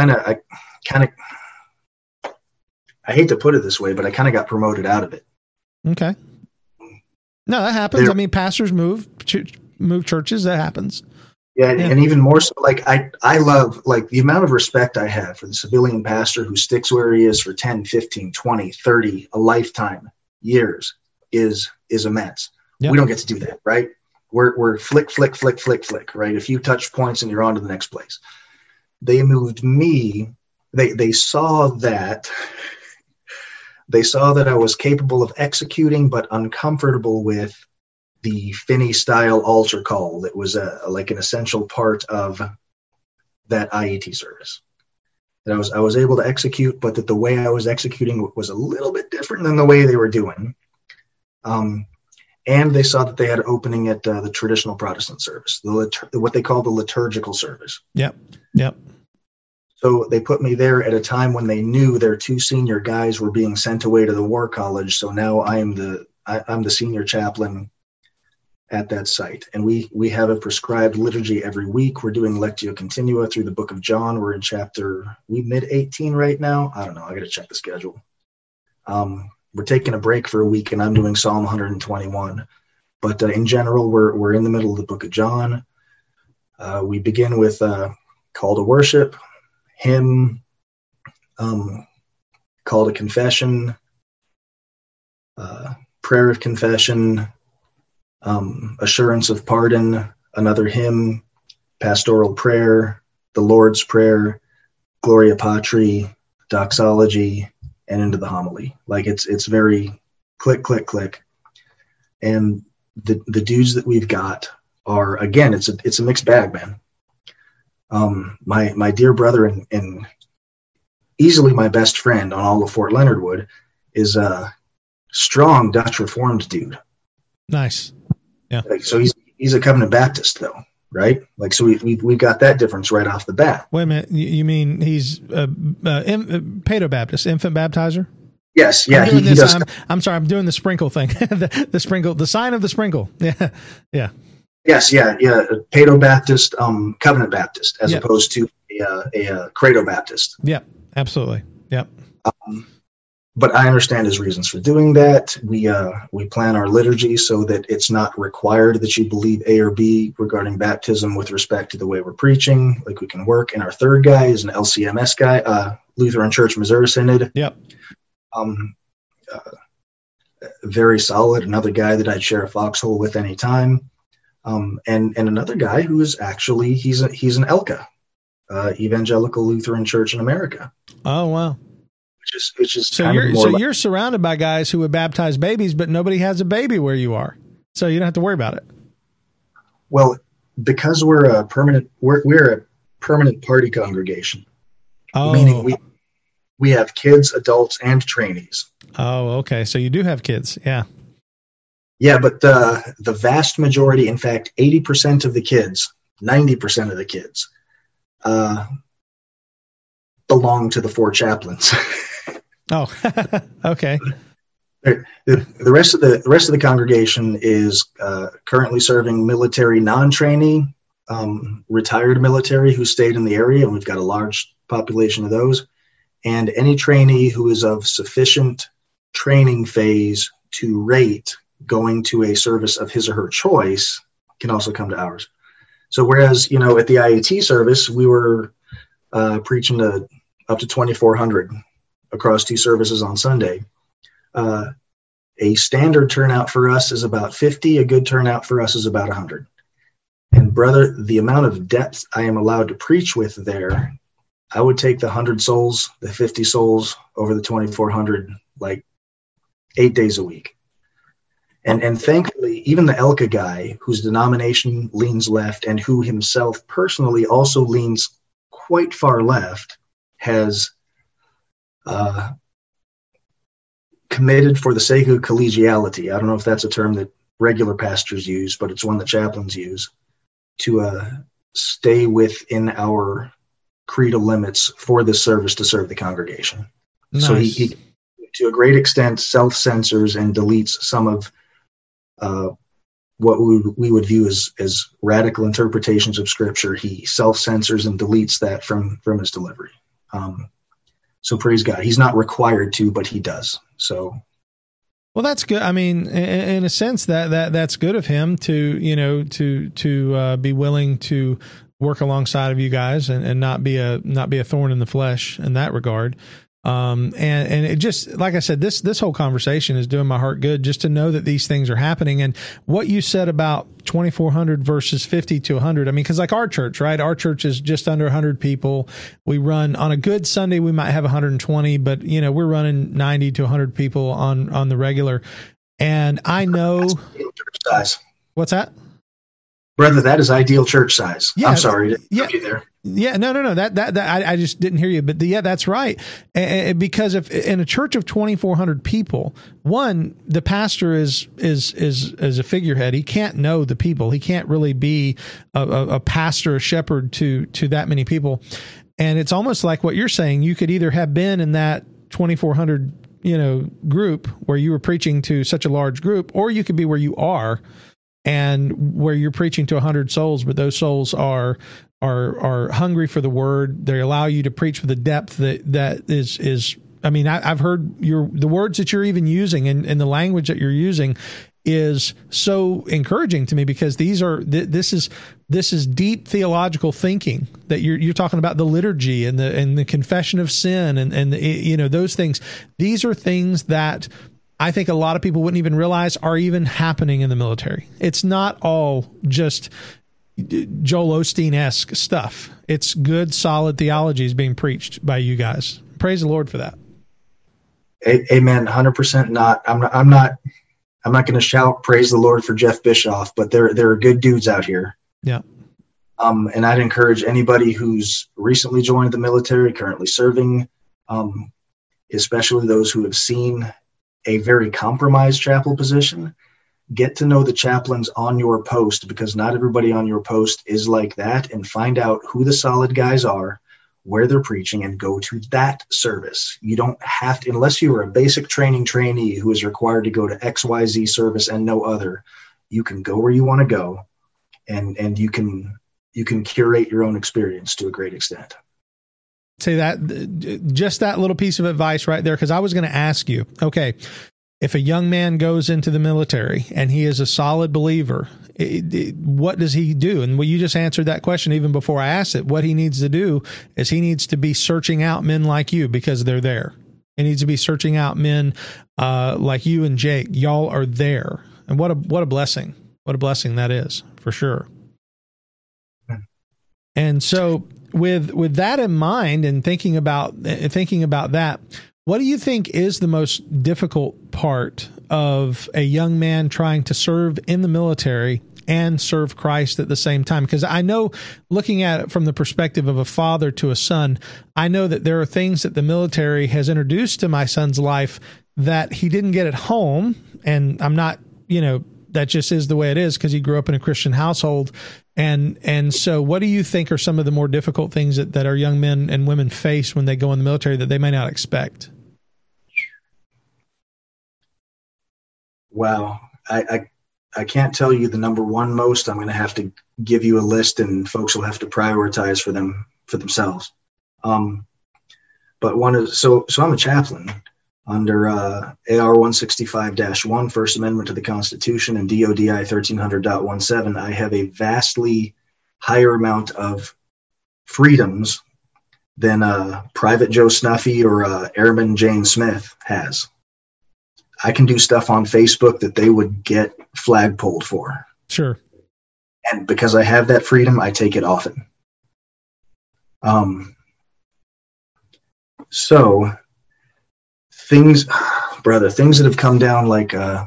hate to put it this way, but I kind of got promoted out of it. Okay. No, that happens. Pastors move churches. That happens. Yeah. And even more so, I love, the amount of respect I have for the civilian pastor who sticks where he is for 10, 15, 20, 30, a lifetime, years is immense. Yep. We don't get to do that, right? We're flick, flick, flick, flick, flick, right? A few touch points and you're on to the next place. They moved me. They saw that they saw that I was capable of executing, but uncomfortable with the Finney-style altar call that was like an essential part of that IET service. That I was able to execute, but that the way I was executing was a little bit different than the way they were doing. And they saw that they had an opening at the traditional Protestant service, what they call the liturgical service. Yep. So they put me there at a time when they knew their two senior guys were being sent away to the War College. So now I'm the senior chaplain at that site. And we have a prescribed liturgy every week. We're doing Lectio Continua through the book of John. We're in we mid-18 right now. I don't know. I got to check the schedule. We're taking a break for a week, and I'm doing Psalm 121. But in general, we're in the middle of the book of John. We begin with call to worship, hymn, call to confession, prayer of confession, assurance of pardon, another hymn, pastoral prayer, the Lord's Prayer, Gloria Patri, doxology, and into the homily. Like it's very click, click, click. And the dudes that we've got are, again, it's a mixed bag, man. My dear brother and easily my best friend on all of Fort Leonard Wood is a strong Dutch Reformed dude. Nice. Yeah. Like, so he's a Covenant Baptist though, right? Like, so we've got that difference right off the bat. Wait a minute. You mean he's Paedo Baptist, infant baptizer? Yes. Yeah. He does. I'm sorry. I'm doing the sprinkle thing. the sprinkle, the sign of the sprinkle. Yeah. Yeah. Yes. Yeah. Yeah. Paedo Baptist, Covenant Baptist, as opposed to a Credo Baptist. Yeah. Absolutely. Yeah. But I understand his reasons for doing that. We plan our liturgy so that it's not required that you believe A or B regarding baptism with respect to the way we're preaching. Like, we can work. And our third guy is an LCMS guy, Lutheran Church Missouri Synod. Yep. Very solid. Another guy that I'd share a foxhole with anytime. And another guy who is actually he's an ELCA, Evangelical Lutheran Church in America. Oh wow. Which is so you're surrounded by guys who would baptize babies, but nobody has a baby where you are, so you don't have to worry about it. Well, because we're a permanent party congregation, meaning we have kids, adults, and trainees. Oh, okay. So you do have kids, yeah. Yeah, but the vast majority, in fact, 80% of the kids, 90% of the kids, belong to the four chaplains. Oh, okay. The rest of the congregation is currently serving military non-trainee, retired military who stayed in the area, and we've got a large population of those. And any trainee who is of sufficient training phase to rate going to a service of his or her choice can also come to ours. So whereas, at the IET service, we were preaching to up to 2,400 across two services on Sunday. A standard turnout for us is about 50. A good turnout for us is about 100. And brother, the amount of depth I am allowed to preach with there, I would take the 100 souls, the 50 souls over the 2,400, like 8 days a week. And thankfully, even the ELCA guy, whose denomination leans left and who himself personally also leans quite far left, has committed for the sake of collegiality. I don't know if that's a term that regular pastors use, but it's one that chaplains use, to stay within our creedal limits for this service to serve the congregation. Nice. So he, to a great extent, self-censors and deletes some of what we would view as radical interpretations of Scripture. He self-censors and deletes that from his delivery. So praise God. He's not required to, but he does. So, well, that's good. I mean, in a sense, that's good of him to to be willing to work alongside of you guys and not be a thorn in the flesh in that regard. And it just, like I said, this whole conversation is doing my heart good just to know that these things are happening. And what you said about 2,400 versus 50 to 100, I mean, because like our church, right? Our church is just under 100 people. We run on a good Sunday, we might have 120, but we're running 90 to 100 people on the regular. And I know church size. What's that? Brother, that is ideal church size. Yeah, I'm sorry to yeah, you there. Yeah, no. That I just didn't hear you, but yeah, that's right. Because if in a church of 2,400 people, one, the pastor is a figurehead. He can't know the people. He can't really be a pastor, a shepherd to that many people. And it's almost like what you're saying. You could either have been in that 2,400 group where you were preaching to such a large group, or you could be where you are and where you're preaching to 100 souls, but those souls are hungry for the word. They allow you to preach with a depth that is. I mean, I've heard the words that you're even using and the language that you're using is so encouraging to me, because this is deep theological thinking that you're talking about, the liturgy and the confession of sin and those things. These are things that I think a lot of people wouldn't even realize are even happening in the military. It's not all just Joel Osteen-esque stuff. It's good, solid theology is being preached by you guys. Praise the Lord for that. Amen. 100% not. I'm not going to shout praise the Lord for Jeff Bischoff, but there are good dudes out here. Yeah. And I'd encourage anybody who's recently joined the military, currently serving, especially those who have seen a very compromised chapel position, get to know the chaplains on your post, because not everybody on your post is like that, and find out who the solid guys are, where they're preaching, and go to that service. You don't have to, unless you are a basic training trainee who is required to go to XYZ service and no other, you can go where you want to go, and you can curate your own experience to a great extent. Say that, just that little piece of advice right there, because I was going to ask you, okay, if a young man goes into the military and he is a solid believer, what does he do? And well, you just answered that question even before I asked it. What he needs to do is he needs to be searching out men like you, because they're there. He needs to be searching out men like you and Jake. Y'all are there. And what a blessing. What a blessing that is, for sure. And so with that in mind and thinking about that, what do you think is the most difficult part of a young man trying to serve in the military and serve Christ at the same time? Because I know, looking at it from the perspective of a father to a son, I know that there are things that the military has introduced to my son's life that he didn't get at home. And I'm not, that just is the way it is because he grew up in a Christian household. And so what do you think are some of the more difficult things that our young men and women face when they go in the military that they may not expect? Wow. I can't tell you the number one most. I'm going to have to give you a list, and folks will have to prioritize for themselves. But one is, so I'm a chaplain under AR 165-1, First Amendment to the Constitution, and DODI 1300.17. I have a vastly higher amount of freedoms than Private Joe Snuffy or Airman Jane Smith has. I can do stuff on Facebook that they would get flagpoled for. Sure. And because I have that freedom, I take it often. So things that have come down like I'm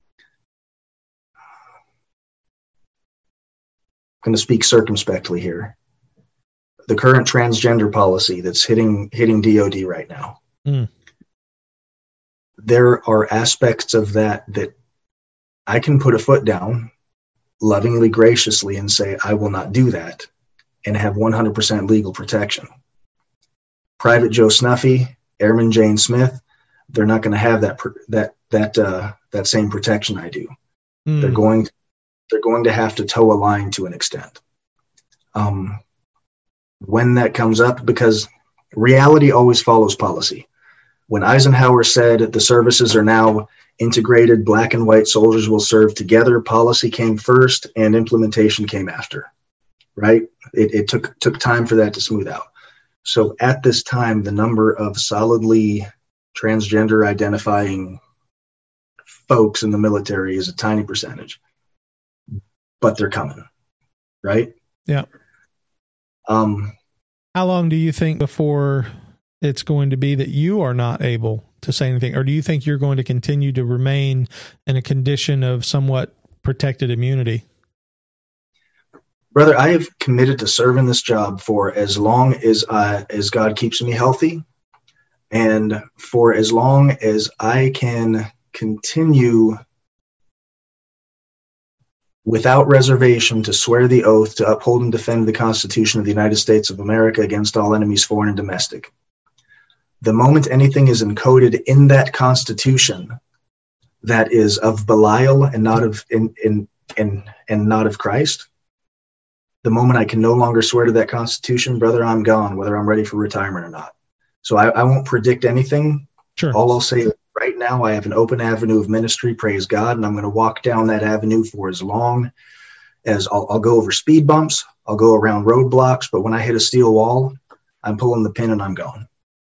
going to speak circumspectly here. The current transgender policy that's hitting DOD right now. Mm. There are aspects of that I can put a foot down lovingly, graciously, and say, I will not do that, and have 100% legal protection. Private Joe Snuffy, Airman Jane Smith, they're not going to have that same protection I do. Mm. They're going to have to toe a line to an extent. When that comes up, because reality always follows policy. When Eisenhower said the services are now integrated, black and white soldiers will serve together, policy came first and implementation came after, right? It took time for that to smooth out. So at this time, the number of solidly transgender identifying folks in the military is a tiny percentage, but they're coming, right? Yeah. How long do you think before it's going to be that you are not able to say anything? Or do you think you're going to continue to remain in a condition of somewhat protected immunity? Brother, I have committed to serving this job for as long as God keeps me healthy, and for as long as I can continue without reservation to swear the oath to uphold and defend the Constitution of the United States of America against all enemies, foreign and domestic. The moment anything is encoded in that Constitution that is of Belial and not of and not of Christ, the moment I can no longer swear to that Constitution, brother, I'm gone, whether I'm ready for retirement or not. So I won't predict anything. Sure. All I'll say is right now I have an open avenue of ministry, praise God, and I'm going to walk down that avenue for as long as I'll go over speed bumps, I'll go around roadblocks, but when I hit a steel wall, I'm pulling the pin and I'm going.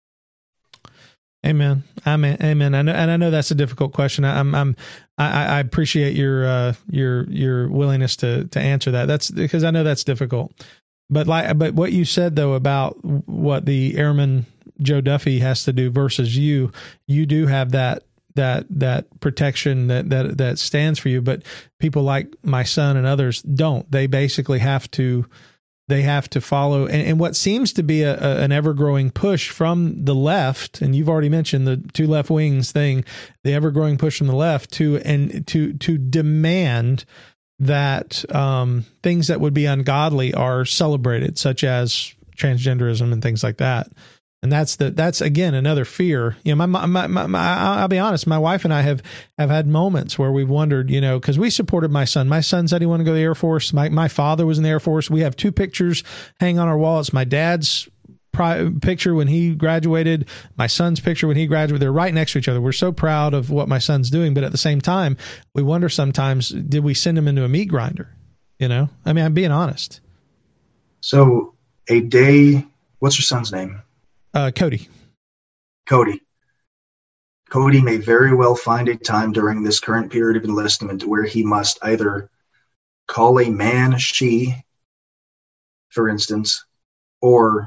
Amen. Amen. I know that's a difficult question. I appreciate your willingness to answer that. That's because I know that's difficult. But what you said though about what the Airman Joe Duffy has to do versus you do have that protection that stands for you. But people like my son and others don't. They basically have to follow, and what seems to be an ever-growing push from the left, and you've already mentioned the two left wings thing, the ever-growing push from the left to demand that things that would be ungodly are celebrated, such as transgenderism and things like that. And that's again another fear. You know, I'll be honest. My wife and I have had moments where we've wondered, you know, because we supported my son. My son said he wanted to go to the Air Force. My father was in the Air Force. We have two pictures hanging on our wall. It's my dad's picture when he graduated, my son's picture when he graduated. They're right next to each other. We're so proud of what my son's doing, but at the same time, we wonder sometimes, did we send him into a meat grinder? You know, I mean, I'm being honest. So what's your son's name? Cody. Cody may very well find a time during this current period of enlistment where he must either call a man she, for instance, or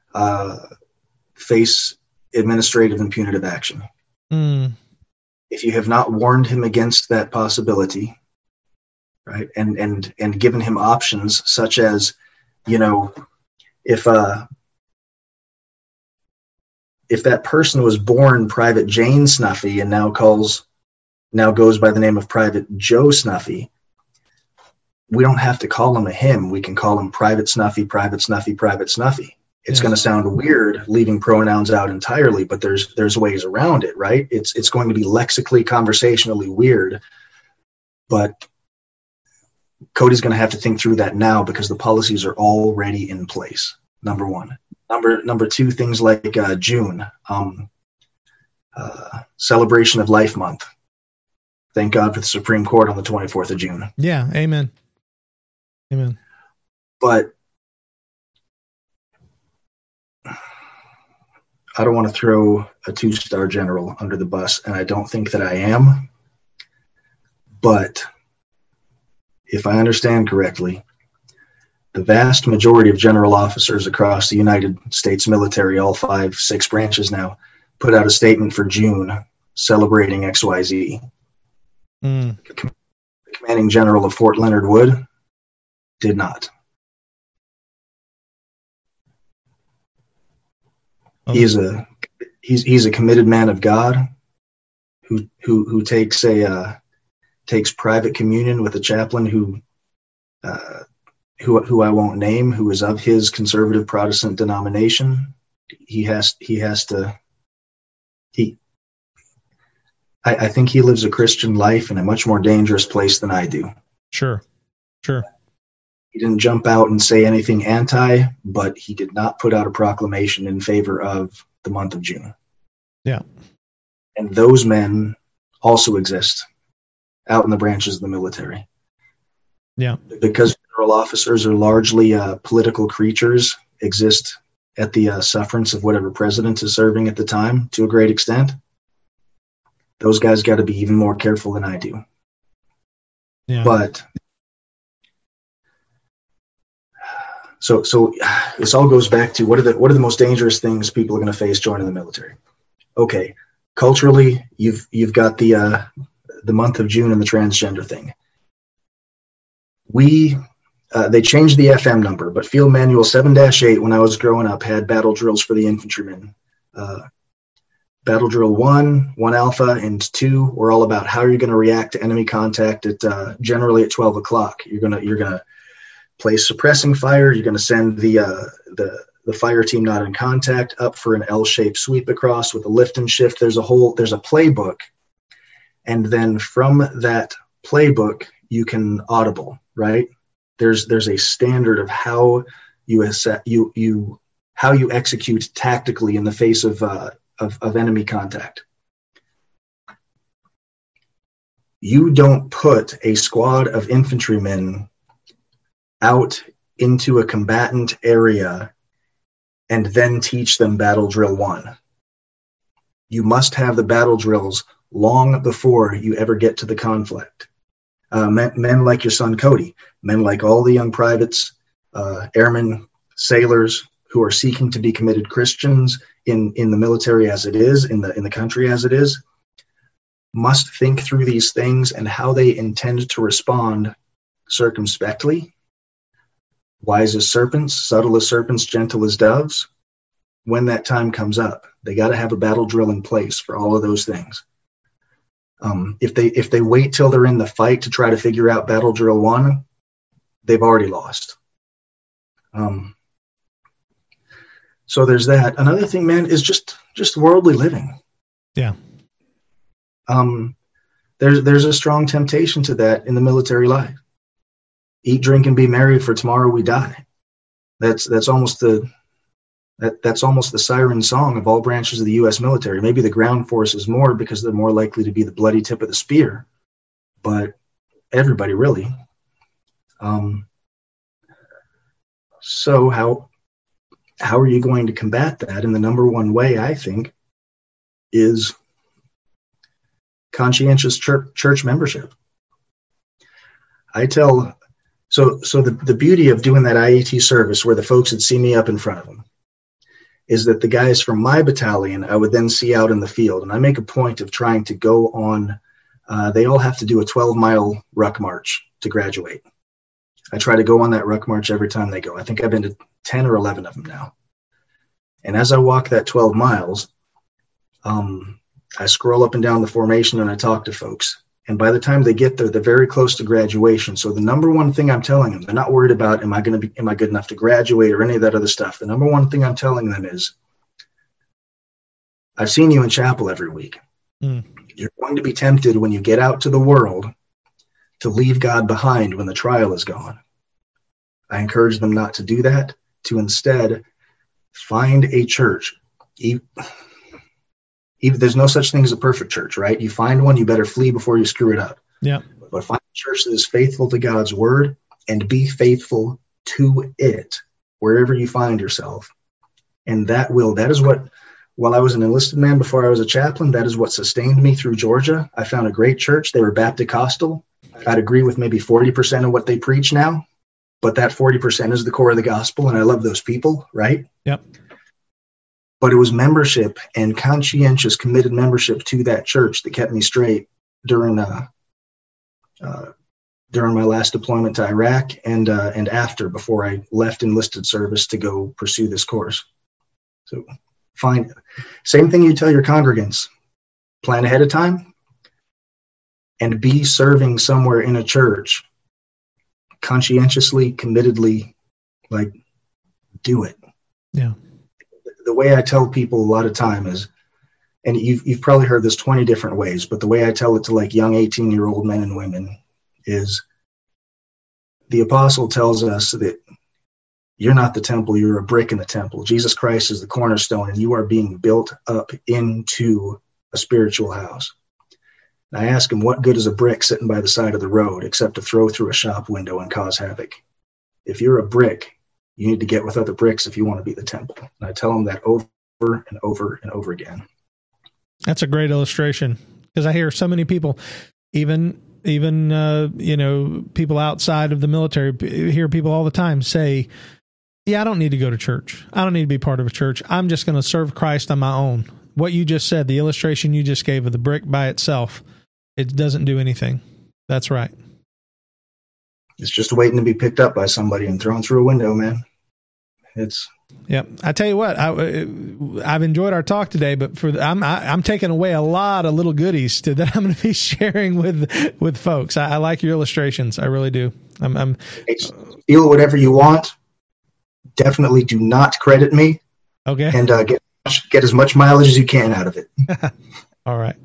face administrative and punitive action. If you have not warned him against that possibility, right, and given him options such as, you know, if that person was born Private Jane Snuffy and now goes by the name of Private Joe Snuffy, we don't have to call him a him. We can call him Private Snuffy, Private Snuffy, Private Snuffy. It's going to sound weird leaving pronouns out entirely, but there's ways around it, right? It's going to be lexically, conversationally weird, but Cody's going to have to think through that now because the policies are already in place. Number one. Number two, things like June, celebration of Life Month. Thank God for the Supreme Court on the 24th of June. Yeah, amen. Amen. But I don't want to throw a 2-star general under the bus, and I don't think that I am. But if I understand correctly, the vast majority of general officers across the United States military, all 5-6 branches now, put out a statement for June celebrating XYZ. The commanding general of Fort Leonard Wood did not. He's a committed man of God who takes private communion with a chaplain who I won't name, who is of his conservative Protestant denomination. I think he lives a Christian life in a much more dangerous place than I do. Sure. He didn't jump out and say anything but he did not put out a proclamation in favor of the month of June. Yeah. And those men also exist out in the branches of the military. Yeah. Because general officers are largely political creatures, exist at the sufferance of whatever president is serving at the time to a great extent. Those guys got to be even more careful than I do. Yeah. But so this all goes back to what are the most dangerous things people are going to face joining the military? Okay, culturally, you've got the month of June and the transgender thing. They changed the FM number, but Field Manual 7-8 when I was growing up had battle drills for the infantrymen. Battle drill 1 alpha, and 2 were all about how you're going to react to enemy contact at generally at 12 o'clock. You're gonna place suppressing fire. You're going to send the fire team not in contact up for an L-shaped sweep across with a lift and shift. There's a playbook, and then from that playbook you can audible, right? There's a standard of how you execute tactically in the face of enemy contact. You don't put a squad of infantrymen out into a combatant area and then teach them battle drill 1. You must have the battle drills long before you ever get to the conflict. Men like your son Cody, men like all the young privates, airmen, sailors who are seeking to be committed Christians in the military as it is, in the country as it is, must think through these things and how they intend to respond circumspectly, wise as serpents, subtle as serpents, gentle as doves. When that time comes up, they got to have a battle drill in place for all of those things. If they wait till they're in the fight to try to figure out battle drill 1, they've already lost. So there's that. Another thing, man, is just worldly living. Yeah. There's a strong temptation to that in the military life. Eat, drink, and be merry, for tomorrow we die. That's almost the siren song of all branches of the U.S. military. Maybe the ground forces more because they're more likely to be the bloody tip of the spear, but everybody really. So how are you going to combat that? And the number one way, I think, is conscientious church membership. So the beauty of doing that IET service where the folks would see me up in front of them is that the guys from my battalion I would then see out in the field. And I make a point of trying to go on, they all have to do a 12-mile ruck march to graduate. I try to go on that ruck march every time they go. I think I've been to 10 or 11 of them now. And as I walk that 12 miles, I scroll up and down the formation and I talk to folks. And by the time they get there, they're very close to graduation. So the number one thing I'm telling them, they're not worried about, am I good enough to graduate or any of that other stuff. The number one thing I'm telling them is, I've seen you in chapel every week. You're going to be tempted when you get out to the world to leave God behind when the trial is gone. I encourage them not to do that, to instead find a church. There's no such thing as a perfect church, right? You find one, you better flee before you screw it up. Yeah. But find a church that is faithful to God's word and be faithful to it wherever you find yourself. And that is what, while I was an enlisted man before I was a chaplain, that is what sustained me through Georgia. I found a great church. They were Baptist-Costal. I'd agree with maybe 40% of what they preach now, but that 40% is the core of the gospel, and I love those people, right? Yep. But it was membership and conscientious, committed membership to that church that kept me straight during my last deployment to Iraq and after, before I left enlisted service to go pursue this course. So same thing you tell your congregants, plan ahead of time and be serving somewhere in a church conscientiously, committedly, like, do it. Yeah. The way I tell people a lot of time is, and you've probably heard this 20 different ways, but the way I tell it to like young 18-year-old men and women is, the apostle tells us that you're not the temple, you're a brick in the temple. Jesus Christ is the cornerstone, and you are being built up into a spiritual house. And I ask him, what good is a brick sitting by the side of the road except to throw through a shop window and cause havoc? If you're a brick You need to get with other bricks if you want to be the temple. And I tell them that over and over and over again. That's a great illustration, because I hear so many people, even people outside of the military, hear people all the time say, yeah, I don't need to go to church. I don't need to be part of a church. I'm just going to serve Christ on my own. What you just said, the illustration you just gave of the brick by itself, it doesn't do anything. That's right. It's just waiting to be picked up by somebody and thrown through a window, man. Yep. I tell you what, I've enjoyed our talk today, but I'm taking away a lot of little goodies that I'm going to be sharing with folks. I like your illustrations. I really do. I'm steal whatever you want. Definitely do not credit me. Okay. And get as much mileage as you can out of it. All right.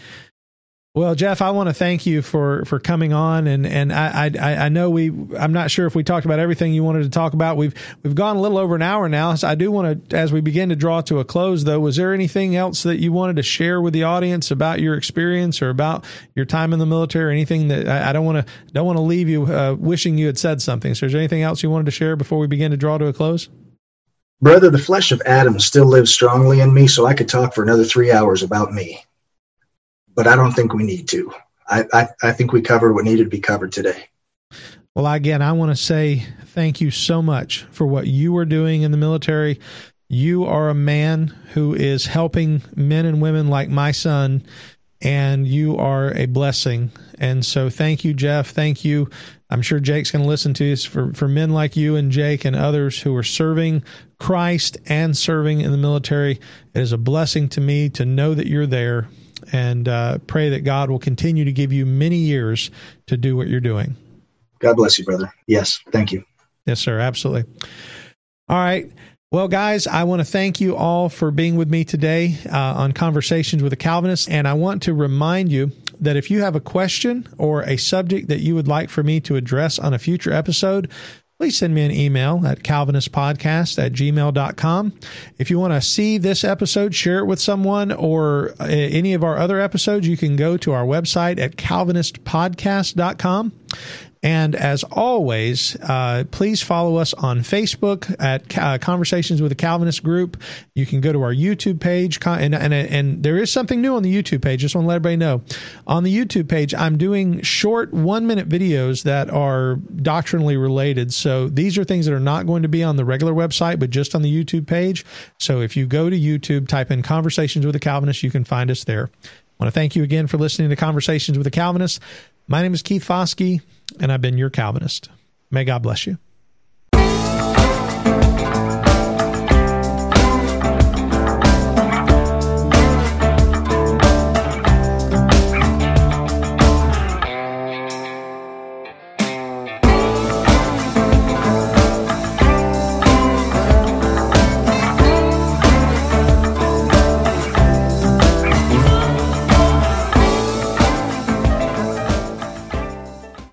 Well, Jeff, I want to thank you for coming on, and I know I'm not sure if we talked about everything you wanted to talk about. We've gone a little over an hour now, so I do want to, as we begin to draw to a close, though, was there anything else that you wanted to share with the audience about your experience or about your time in the military, or anything that I don't want to leave you wishing you had said something? So, is there anything else you wanted to share before we begin to draw to a close? Brother, the flesh of Adam still lives strongly in me, so I could talk for another 3 hours about me. But I don't think we need to. I think we covered what needed to be covered today. Well, again, I want to say thank you so much for what you are doing in the military. You are a man who is helping men and women like my son, and you are a blessing. And so thank you, Jeff. Thank you. I'm sure Jake's going to listen to this. For men like you and Jake and others who are serving Christ and serving in the military, it is a blessing to me to know that you're there. And pray that God will continue to give you many years to do what you're doing. God bless you, brother. Yes, thank you. Yes, sir. Absolutely. All right. Well, guys, I want to thank you all for being with me today on Conversations with a Calvinist. And I want to remind you that if you have a question or a subject that you would like for me to address on a future episode, please send me an email at calvinistpodcast@gmail.com. If you want to see this episode, share it with someone, or any of our other episodes, you can go to our website at calvinistpodcast.com. And as always, please follow us on Facebook at Conversations with a Calvinist Group. You can go to our YouTube page, and there is something new on the YouTube page. Just want to let everybody know. On the YouTube page, I'm doing short 1-minute videos that are doctrinally related. So these are things that are not going to be on the regular website, but just on the YouTube page. So if you go to YouTube, type in Conversations with a Calvinist, you can find us there. I want to thank you again for listening to Conversations with a Calvinist. My name is Keith Foskey, and I've been your Calvinist. May God bless you.